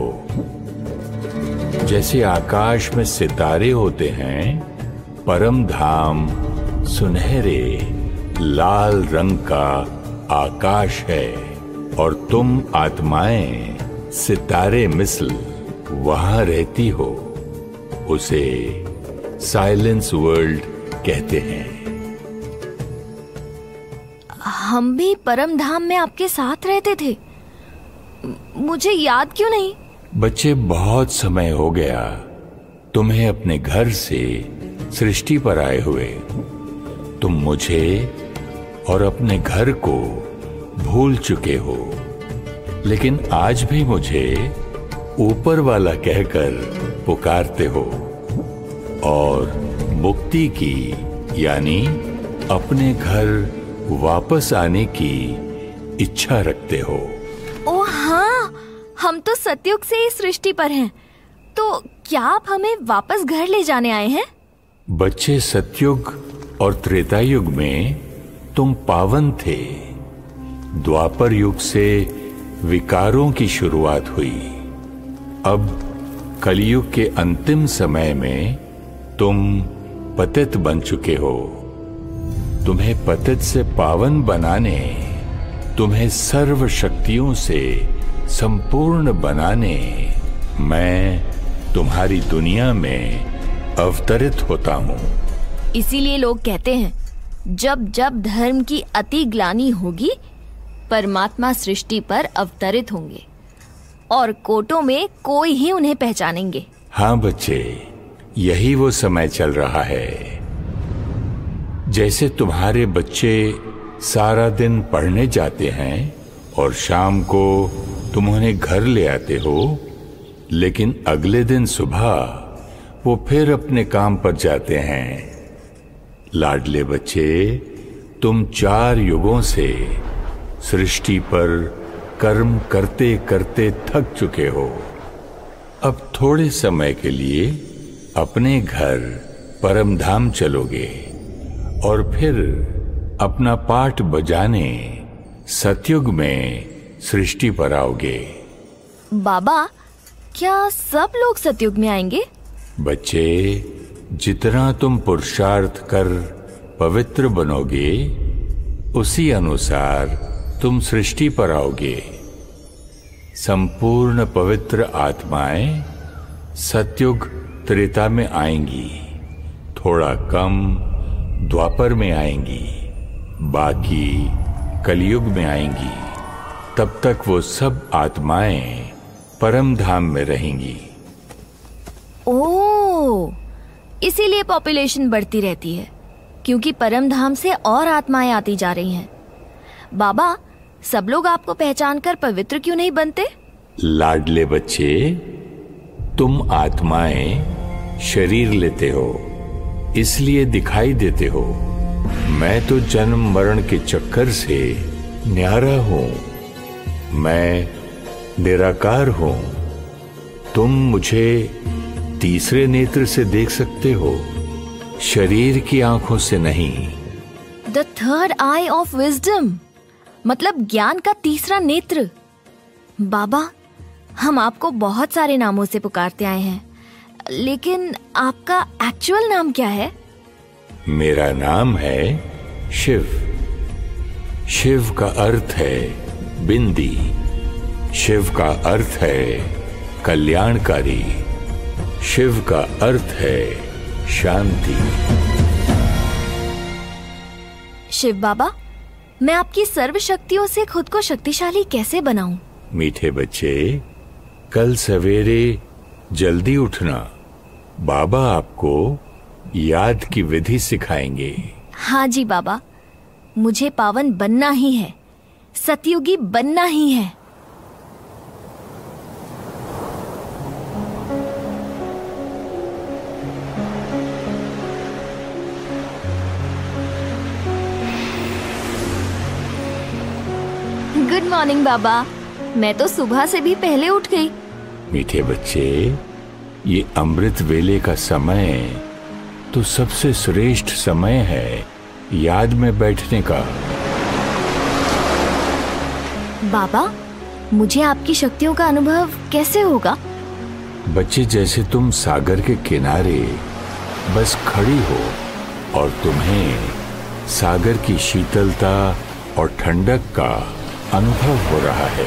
जैसे आकाश में सितारे होते हैं, परम धाम सुनहरे लाल रंग का आकाश है और तुम आत्माएं सितारे मिसल वहां रहती हो। उसे साइलेंस वर्ल्ड कहते हैं। हम भी परम धाम में आपके साथ रहते थे। मुझे याद क्यों नहीं? बच्चे, बहुत समय हो गया तुम्हें अपने घर से सृष्टि पर आए हुए। तुम मुझे और अपने घर को भूल चुके हो, लेकिन आज भी मुझे ऊपर वाला कहकर पुकारते हो और मुक्ति की यानी अपने घर वापस आने की इच्छा रखते हो। ओ हाँ, हम तो सतयुग से ही सृष्टि पर हैं। तो क्या आप हमें वापस घर ले जाने आए हैं? बच्चे, सतयुग और त्रेता युग में तुम पावन थे। द्वापर युग से विकारों की शुरुआत हुई। अब कलयुग के अंतिम समय में तुम पतित बन चुके हो। तुम्हें पतित से पावन बनाने, तुम्हें सर्व शक्तियों से संपूर्ण बनाने मैं तुम्हारी दुनिया में अवतरित होता हूँ। इसीलिए लोग कहते हैं, जब जब धर्म की अति ग्लानि होगी, परमात्मा सृष्टि पर अवतरित होंगे और कोटों में कोई ही उन्हें पहचानेंगे। हाँ बच्चे, यही वो समय चल रहा है। जैसे तुम्हारे बच्चे सारा दिन पढ़ने जाते हैं और शाम को तुम उन्हें घर ले आते हो, लेकिन अगले दिन सुबह वो फिर अपने काम पर जाते हैं। लाडले बच्चे, तुम चार युगों से सृष्टि पर कर्म करते करते थक चुके हो। अब थोड़े समय के लिए अपने घर परमधाम चलोगे और फिर अपना पाठ बजाने सतयुग में सृष्टि पर आओगे। बाबा, क्या सब लोग सतयुग में आएंगे? बच्चे, जितना तुम पुरुषार्थ कर पवित्र बनोगे, उसी अनुसार तुम सृष्टि पर आओगे। संपूर्ण पवित्र आत्माएं सतयुग त्रेता में आएंगी, थोड़ा कम द्वापर में आएंगी, बाकी कलयुग में आएंगी। तब तक वो सब आत्माएं परम धाम में रहेंगी। ओह, इसीलिए पॉपुलेशन बढ़ती रहती है, क्योंकि परम धाम से और आत्माएं आती जा रही हैं। बाबा, सब लोग आपको पहचान कर पवित्र क्यों नहीं बनते? लाडले बच्चे, तुम आत्माएं शरीर लेते हो, इसलिए दिखाई देते हो। मैं तो जन्म मरण के चक्कर से न्यारा हूं। मैं निराकार हूं। तुम मुझे तीसरे नेत्र से देख सकते हो, शरीर की आंखों से नहीं। The third eye of wisdom, मतलब ज्ञान का तीसरा नेत्र। बाबा, हम आपको बहुत सारे नामों से पुकारते आए हैं, लेकिन आपका एक्चुअल नाम क्या है? मेरा नाम है शिव। शिव का अर्थ है बिंदी। शिव का अर्थ है कल्याणकारी। शिव का अर्थ है शांति। शिव बाबा, मैं आपकी सर्व शक्तियों से खुद को शक्तिशाली कैसे बनाऊं? मीठे बच्चे, कल सवेरे जल्दी उठना। बाबा आपको याद की विधि सिखाएंगे। हाँ जी बाबा, मुझे पावन बनना ही है, सतयुगी बनना ही है। गुड मॉर्निंग बाबा, मैं तो सुबह से भी पहले उठ गई। मीठे बच्चे, ये अमृत वेले का समय तो सबसे श्रेष्ठ समय है याद में बैठने का। बाबा, मुझे आपकी शक्तियों का अनुभव कैसे होगा? बच्चे, जैसे तुम सागर के किनारे बस खड़ी हो और तुम्हें सागर की शीतलता और ठंडक का अनुभव हो रहा है।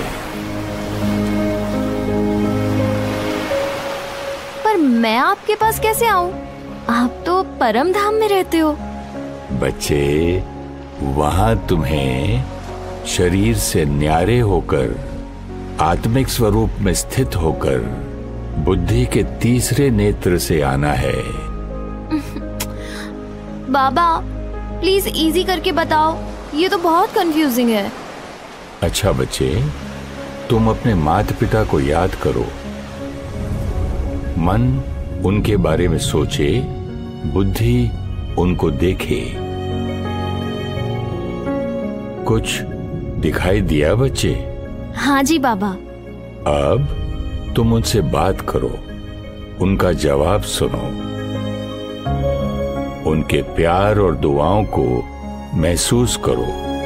पर मैं आपके पास कैसे आऊं? आप तो परम धाम में रहते हो। बच्चे, वहां तुम्हें शरीर से न्यारे होकर, आत्मिक स्वरूप में स्थित होकर, बुद्धि के तीसरे नेत्र से आना है। बाबा, प्लीज इजी करके बताओ, ये तो बहुत कंफ्यूजिंग है। अच्छा बच्चे, तुम अपने माता पिता को याद करो। मन उनके बारे में सोचे, बुद्धि उनको देखे। कुछ दिखाई दिया बच्चे? हाँ जी बाबा। अब तुम उनसे बात करो, उनका जवाब सुनो, उनके प्यार और दुआओं को महसूस करो।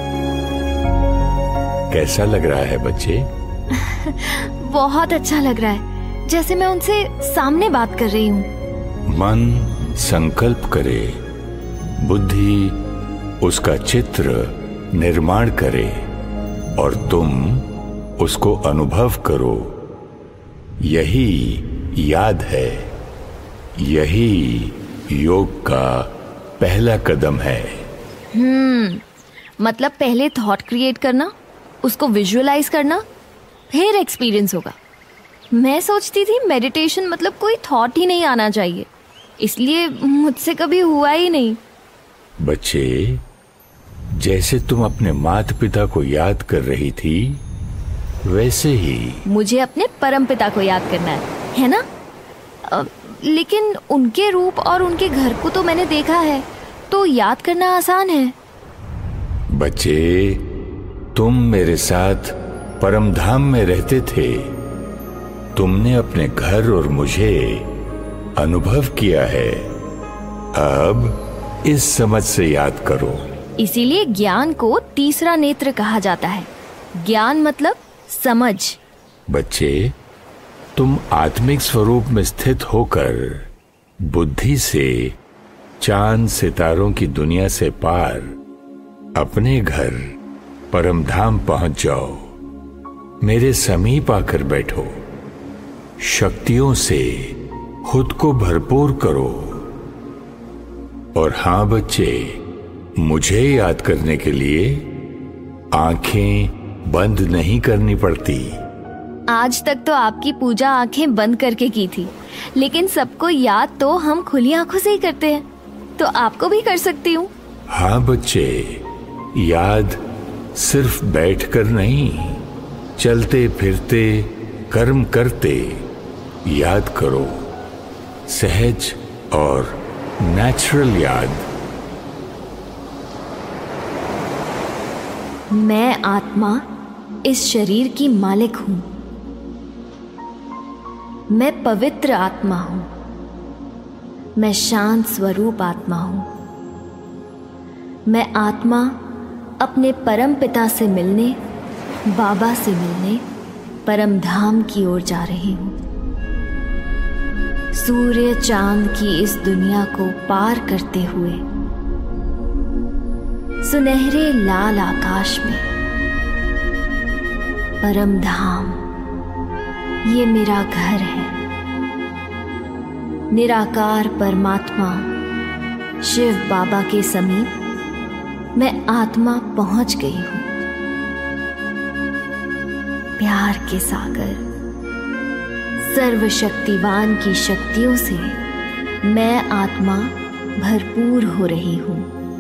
कैसा लग रहा है बच्चे? बहुत अच्छा लग रहा है, जैसे मैं उनसे सामने बात कर रही हूँ। मन संकल्प करे, बुद्धि उसका चित्र निर्माण करे और तुम उसको अनुभव करो। यही याद है, यही योग का पहला कदम है। हम्म मतलब पहले थॉट क्रिएट करना, उसको विजुअलाइज करना, फिर एक्सपीरियंस होगा। मैं सोचती थी मेडिटेशन मतलब कोई थॉट ही नहीं आना चाहिए, इसलिए मुझसे कभी हुआ ही नहीं। बच्चे, जैसे तुम अपने माता पिता को याद कर रही थी, वैसे ही मुझे अपने परम पिता को याद करना है, है ना? आ, लेकिन उनके रूप और उनके घर को तो मैंने देखा है, तो याद करना आसान है। बच्चे, तुम मेरे साथ परम धाम में रहते थे। तुमने अपने घर और मुझे अनुभव किया है। अब इस समझ से याद करो। इसीलिए ज्ञान को तीसरा नेत्र कहा जाता है। ज्ञान मतलब समझ। बच्चे, तुम आत्मिक स्वरूप में स्थित होकर बुद्धि से चांद सितारों की दुनिया से पार अपने घर परम धाम पहुंच जाओ। मेरे समीप आकर बैठो, शक्तियों से खुद को भरपूर करो। और हां बच्चे, मुझे याद करने के लिए आंखें बंद नहीं करनी पड़ती। आज तक तो आपकी पूजा आंखें बंद करके की थी, लेकिन सबको याद तो हम खुली आंखों से ही करते हैं, तो आपको भी कर सकती हूँ। हाँ बच्चे, याद सिर्फ बैठकर नहीं, चलते फिरते कर्म करते याद करो। सहज और नेचुरल याद। मैं आत्मा इस शरीर की मालिक हूं। मैं पवित्र आत्मा हूं। मैं शांत स्वरूप आत्मा हूं। मैं आत्मा अपने परम पिता से मिलने, बाबा से मिलने परम धाम की ओर जा रही हूं। सूर्य चांद की इस दुनिया को पार करते हुए सुनहरे लाल आकाश में परम धाम, ये मेरा घर है। निराकार परमात्मा शिव बाबा के समीप मैं आत्मा पहुंच गई हूं। प्यार के सागर सर्वशक्तिवान की शक्तियों से मैं आत्मा भरपूर हो रही हूं।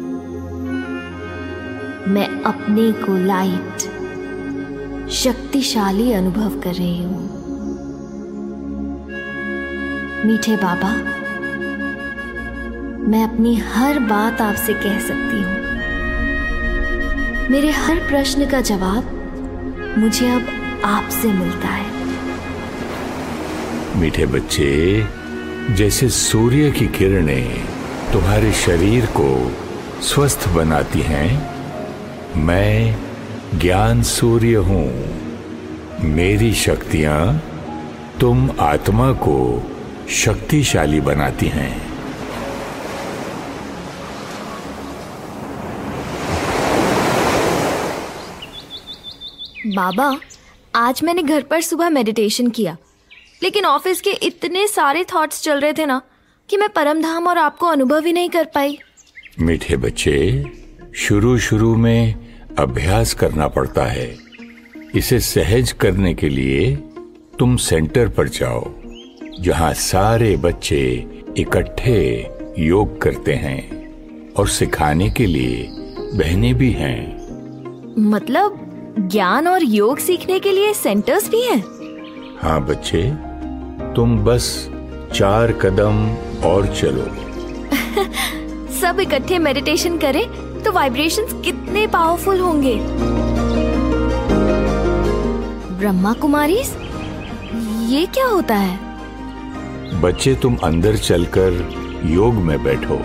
मैं अपने को लाइट शक्तिशाली अनुभव कर रही हूं। मीठे बाबा, मैं अपनी हर बात आपसे कह सकती हूं। मेरे हर प्रश्न का जवाब मुझे अब आपसे मिलता है। मीठे बच्चे, जैसे सूर्य की किरणें तुम्हारे शरीर को स्वस्थ बनाती हैं, मैं ज्ञान सूर्य हूं। मेरी शक्तियां तुम आत्मा को शक्तिशाली बनाती हैं। बाबा, आज मैंने घर पर सुबह मेडिटेशन किया, लेकिन ऑफिस के इतने सारे थॉट्स चल रहे थे ना कि मैं परमधाम और आपको अनुभव ही नहीं कर पाई। मीठे बच्चे, शुरू शुरू में अभ्यास करना पड़ता है। इसे सहज करने के लिए तुम सेंटर पर जाओ, जहां सारे बच्चे इकट्ठे योग करते हैं और सिखाने के लिए बहनें भी हैं। मतलब ज्ञान और योग सीखने के लिए सेंटर्स भी हैं? हाँ बच्चे, तुम बस चार कदम और चलो। सब इकट्ठे मेडिटेशन करें तो वाइब्रेशंस कितने पावरफुल होंगे। ब्रह्मा कुमारीज, ये क्या होता है? बच्चे, तुम अंदर चलकर योग में बैठो।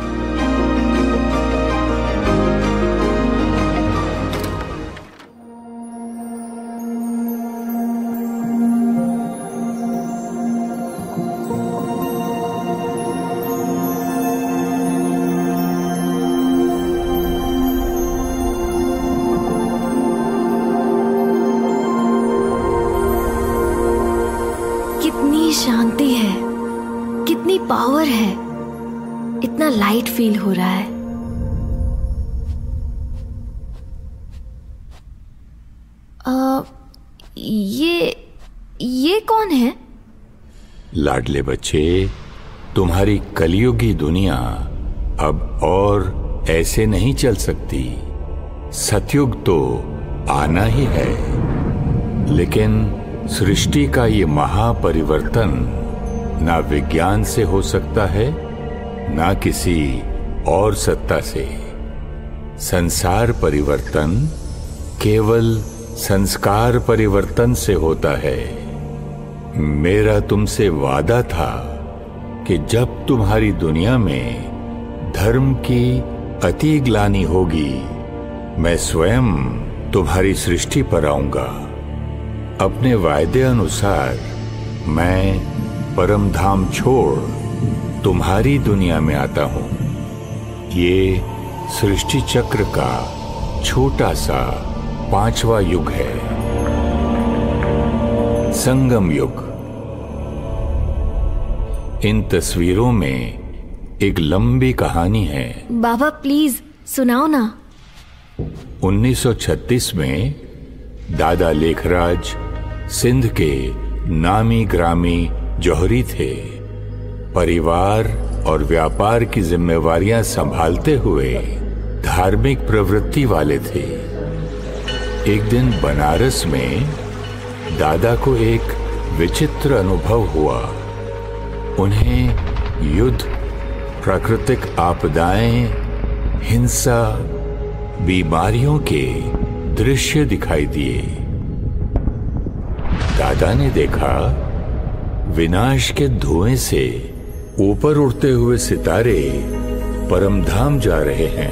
कितनी शांति है, कितनी पावर है, इतना लाइट फील हो रहा है। आ, ये ये कौन है? लाडले बच्चे, तुम्हारी कलयुगी दुनिया अब और ऐसे नहीं चल सकती। सतयुग तो आना ही है, लेकिन सृष्टि का ये महापरिवर्तन ना विज्ञान से हो सकता है, ना किसी और सत्ता से। संसार परिवर्तन केवल संस्कार परिवर्तन से होता है। मेरा तुमसे वादा था कि जब तुम्हारी दुनिया में धर्म की अति ग्लानि होगी, मैं स्वयं तुम्हारी सृष्टि पर आऊंगा। अपने वायदे अनुसार मैं परमधाम छोड़ तुम्हारी दुनिया में आता हूं। ये सृष्टि चक्र का छोटा सा पांचवा युग है, संगम युग। इन तस्वीरों में एक लंबी कहानी है। बाबा प्लीज सुनाओ ना। उन्नीस सौ छत्तीस में दादा लेखराज सिंध के नामी ग्रामी जौहरी थे। परिवार और व्यापार की जिम्मेवारियां संभालते हुए धार्मिक प्रवृत्ति वाले थे। एक दिन बनारस में दादा को एक विचित्र अनुभव हुआ। उन्हें युद्ध, प्राकृतिक आपदाएं, हिंसा, बीमारियों के दृश्य दिखाई दिए। दादा ने देखा विनाश के धुएं से ऊपर उड़ते हुए सितारे परमधाम जा रहे हैं।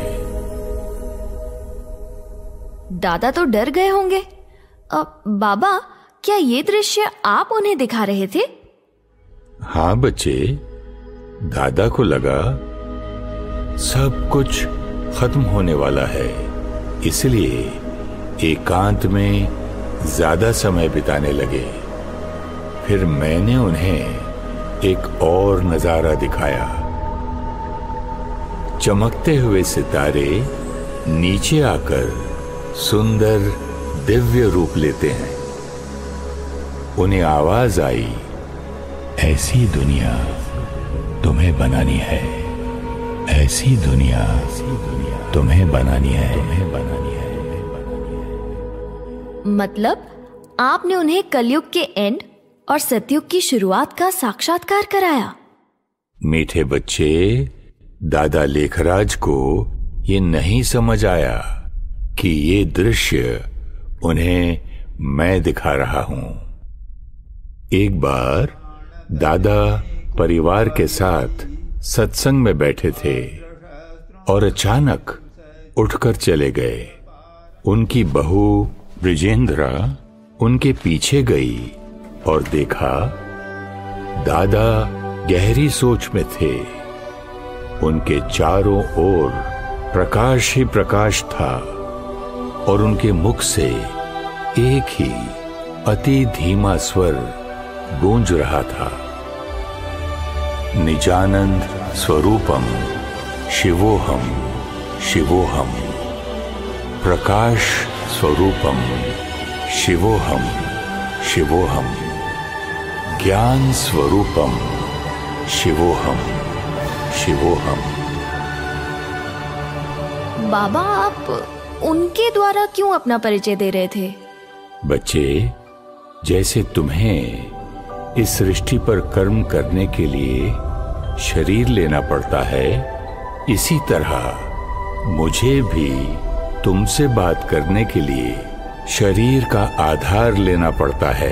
दादा तो डर गए होंगे। अब बाबा, क्या ये दृश्य आप उन्हें दिखा रहे थे? हाँ बच्चे, दादा को लगा सब कुछ खत्म होने वाला है, इसलिए एकांत में ज्यादा समय बिताने लगे। फिर मैंने उन्हें एक और नजारा दिखाया। चमकते हुए सितारे नीचे आकर सुंदर दिव्य रूप लेते हैं। उन्हें आवाज आई, ऐसी दुनिया तुम्हें बनानी है, ऐसी दुनिया तुम्हें बनानी है, तुम्हें बनानी है। मतलब आपने उन्हें कलयुग के एंड और सतयुग की शुरुआत का साक्षात्कार कराया। मीठे बच्चे, दादा लेखराज को ये नहीं समझ आया कि ये दृश्य उन्हें मैं दिखा रहा हूं। एक बार दादा परिवार के साथ सत्संग में बैठे थे और अचानक उठकर चले गए। उनकी बहू ब्रिजेंद्रा उनके पीछे गई और देखा दादा गहरी सोच में थे। उनके चारों ओर प्रकाश ही प्रकाश था और उनके मुख से एक ही अति धीमा स्वर गूंज रहा था, निजानंद स्वरूपम शिवोहम शिवोहम, प्रकाश स्वरूपम शिवोहम शिवोहम, ज्ञान स्वरूपम शिवोहम शिवोहम। बाबा, आप उनके द्वारा क्यों अपना परिचय दे रहे थे? बच्चे, जैसे तुम्हें इस सृष्टि पर कर्म करने के लिए शरीर लेना पड़ता है, इसी तरह मुझे भी तुमसे बात करने के लिए शरीर का आधार लेना पड़ता है।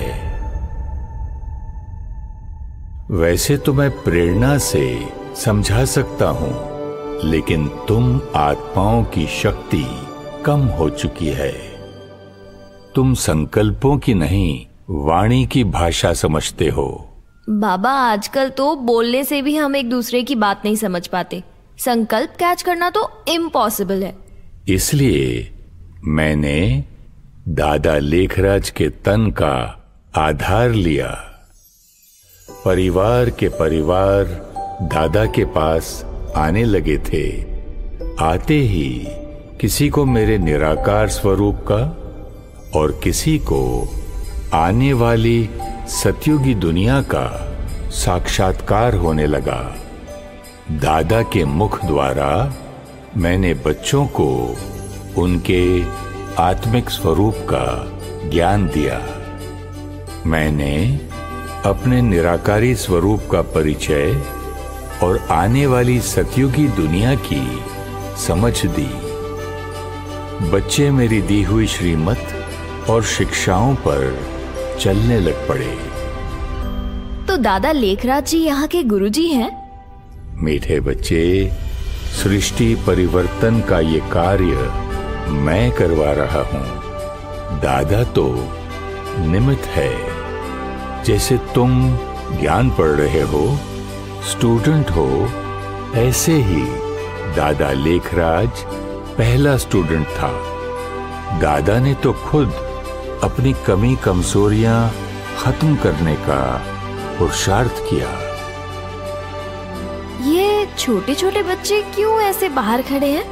वैसे तो मैं प्रेरणा से समझा सकता हूं, लेकिन तुम आत्माओं की शक्ति कम हो चुकी है। तुम संकल्पों की नहीं, वाणी की भाषा समझते हो। बाबा, आजकल तो बोलने से भी हम एक दूसरे की बात नहीं समझ पाते। संकल्प कैच करना तो इम्पॉसिबल है। इसलिए मैंने दादा लेखराज के तन का आधार लिया। परिवार के परिवार दादा के पास आने लगे थे। आते ही किसी को मेरे निराकार स्वरूप का और किसी को आने वाली सतयुगी दुनिया का साक्षात्कार होने लगा। दादा के मुख द्वारा मैंने बच्चों को उनके आत्मिक स्वरूप का ज्ञान दिया। मैंने अपने निराकारी स्वरूप का परिचय और आने वाली सतयुगी दुनिया की समझ दी। बच्चे मेरी दी हुई श्रीमत और शिक्षाओं पर चलने लग पड़े। तो दादा लेखराज जी यहाँ के गुरुजी हैं? मीठे बच्चे, सृष्टि परिवर्तन का ये कार्य मैं करवा रहा हूं। दादा तो निमित्त है। जैसे तुम ज्ञान पढ़ रहे हो, स्टूडेंट हो, ऐसे ही दादा लेखराज पहला स्टूडेंट था। दादा ने तो खुद अपनी कमी कमजोरियां खत्म करने का पुरुषार्थ किया। ये छोटे छोटे बच्चे क्यों ऐसे बाहर खड़े हैं?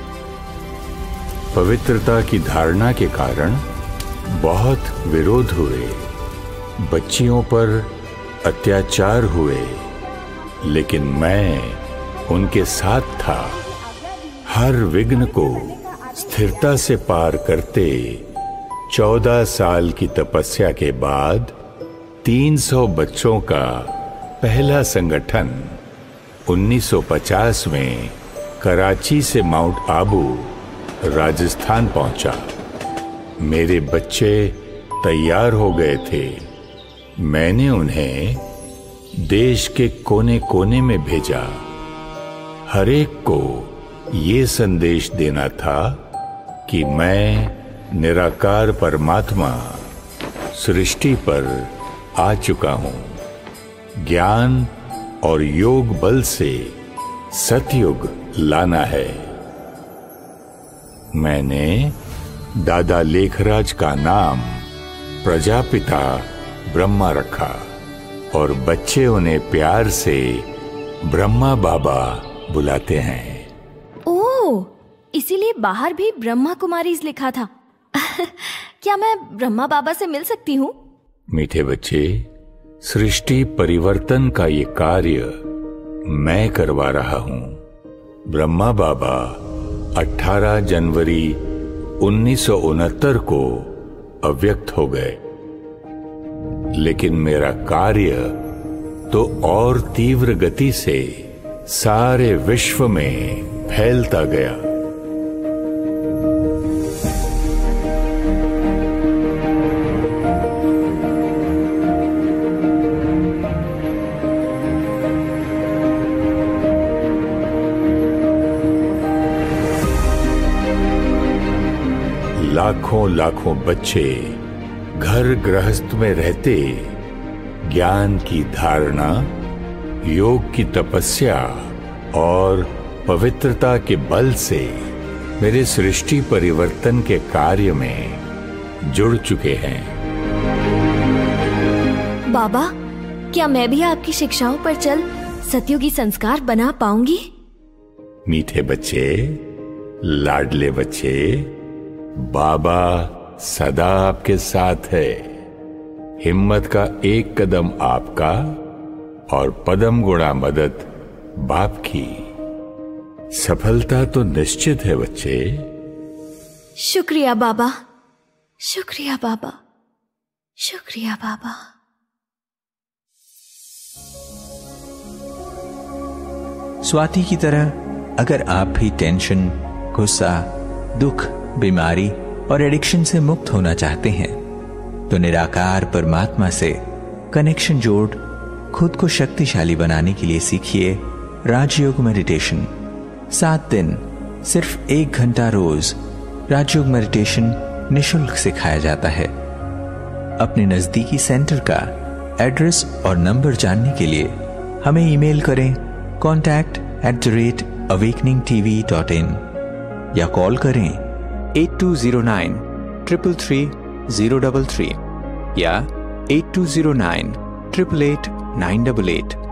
पवित्रता की धारणा के कारण बहुत विरोध हुए, बच्चियों पर अत्याचार हुए, लेकिन मैं उनके साथ था। हर विघ्न को स्थिरता से पार करते चौदह साल की तपस्या के बाद तीन सौ बच्चों का पहला संगठन उन्नीस सौ पचास में कराची से माउंट आबू राजस्थान पहुंचा। मेरे बच्चे तैयार हो गए थे। मैंने उन्हें देश के कोने कोने में भेजा। हर एक को ये संदेश देना था कि मैं निराकार परमात्मा सृष्टि पर आ चुका हूं। ज्ञान और योग बल से सतयुग लाना है। मैंने दादा लेखराज का नाम प्रजापिता ब्रह्मा रखा और बच्चे उन्हें प्यार से ब्रह्मा बाबा बुलाते हैं। ओह, इसीलिए बाहर भी ब्रह्मा कुमारीज लिखा था। क्या मैं ब्रह्मा बाबा से मिल सकती हूँ? मीठे बच्चे, सृष्टि परिवर्तन का ये कार्य मैं करवा रहा हूं। ब्रह्मा बाबा अठारह जनवरी उन्नीस सौ उनहत्तर को अव्यक्त हो गए, लेकिन मेरा कार्य तो और तीव्र गति से सारे विश्व में फैलता गया। लाखों लाखों बच्चे घर गृहस्थ में रहते ज्ञान की धारणा, योग की तपस्या और पवित्रता के बल से मेरे सृष्टि परिवर्तन के कार्य में जुड़ चुके हैं। बाबा, क्या मैं भी आपकी शिक्षाओं पर चल सतयुगी संस्कार बना पाऊंगी? मीठे बच्चे, लाडले बच्चे, बाबा सदा आपके साथ है। हिम्मत का एक कदम आपका और पदम गुणा मदद बाप की। सफलता तो निश्चित है बच्चे। शुक्रिया बाबा, शुक्रिया बाबा, शुक्रिया बाबा। स्वाति की तरह अगर आप भी टेंशन, गुस्सा, दुख, बीमारी और एडिक्शन से मुक्त होना चाहते हैं तो निराकार परमात्मा से कनेक्शन जोड़ खुद को शक्तिशाली बनाने के लिए सीखिए राजयोग मेडिटेशन। सात दिन सिर्फ एक घंटा रोज राजयोग मेडिटेशन निशुल्क सिखाया जाता है। अपने नजदीकी सेंटर का एड्रेस और नंबर जानने के लिए हमें ईमेल करें contact at the rate awakening TV dot in या कॉल करें at two zero nine triple three zero double three या at two zero nine triple eight nine double eight.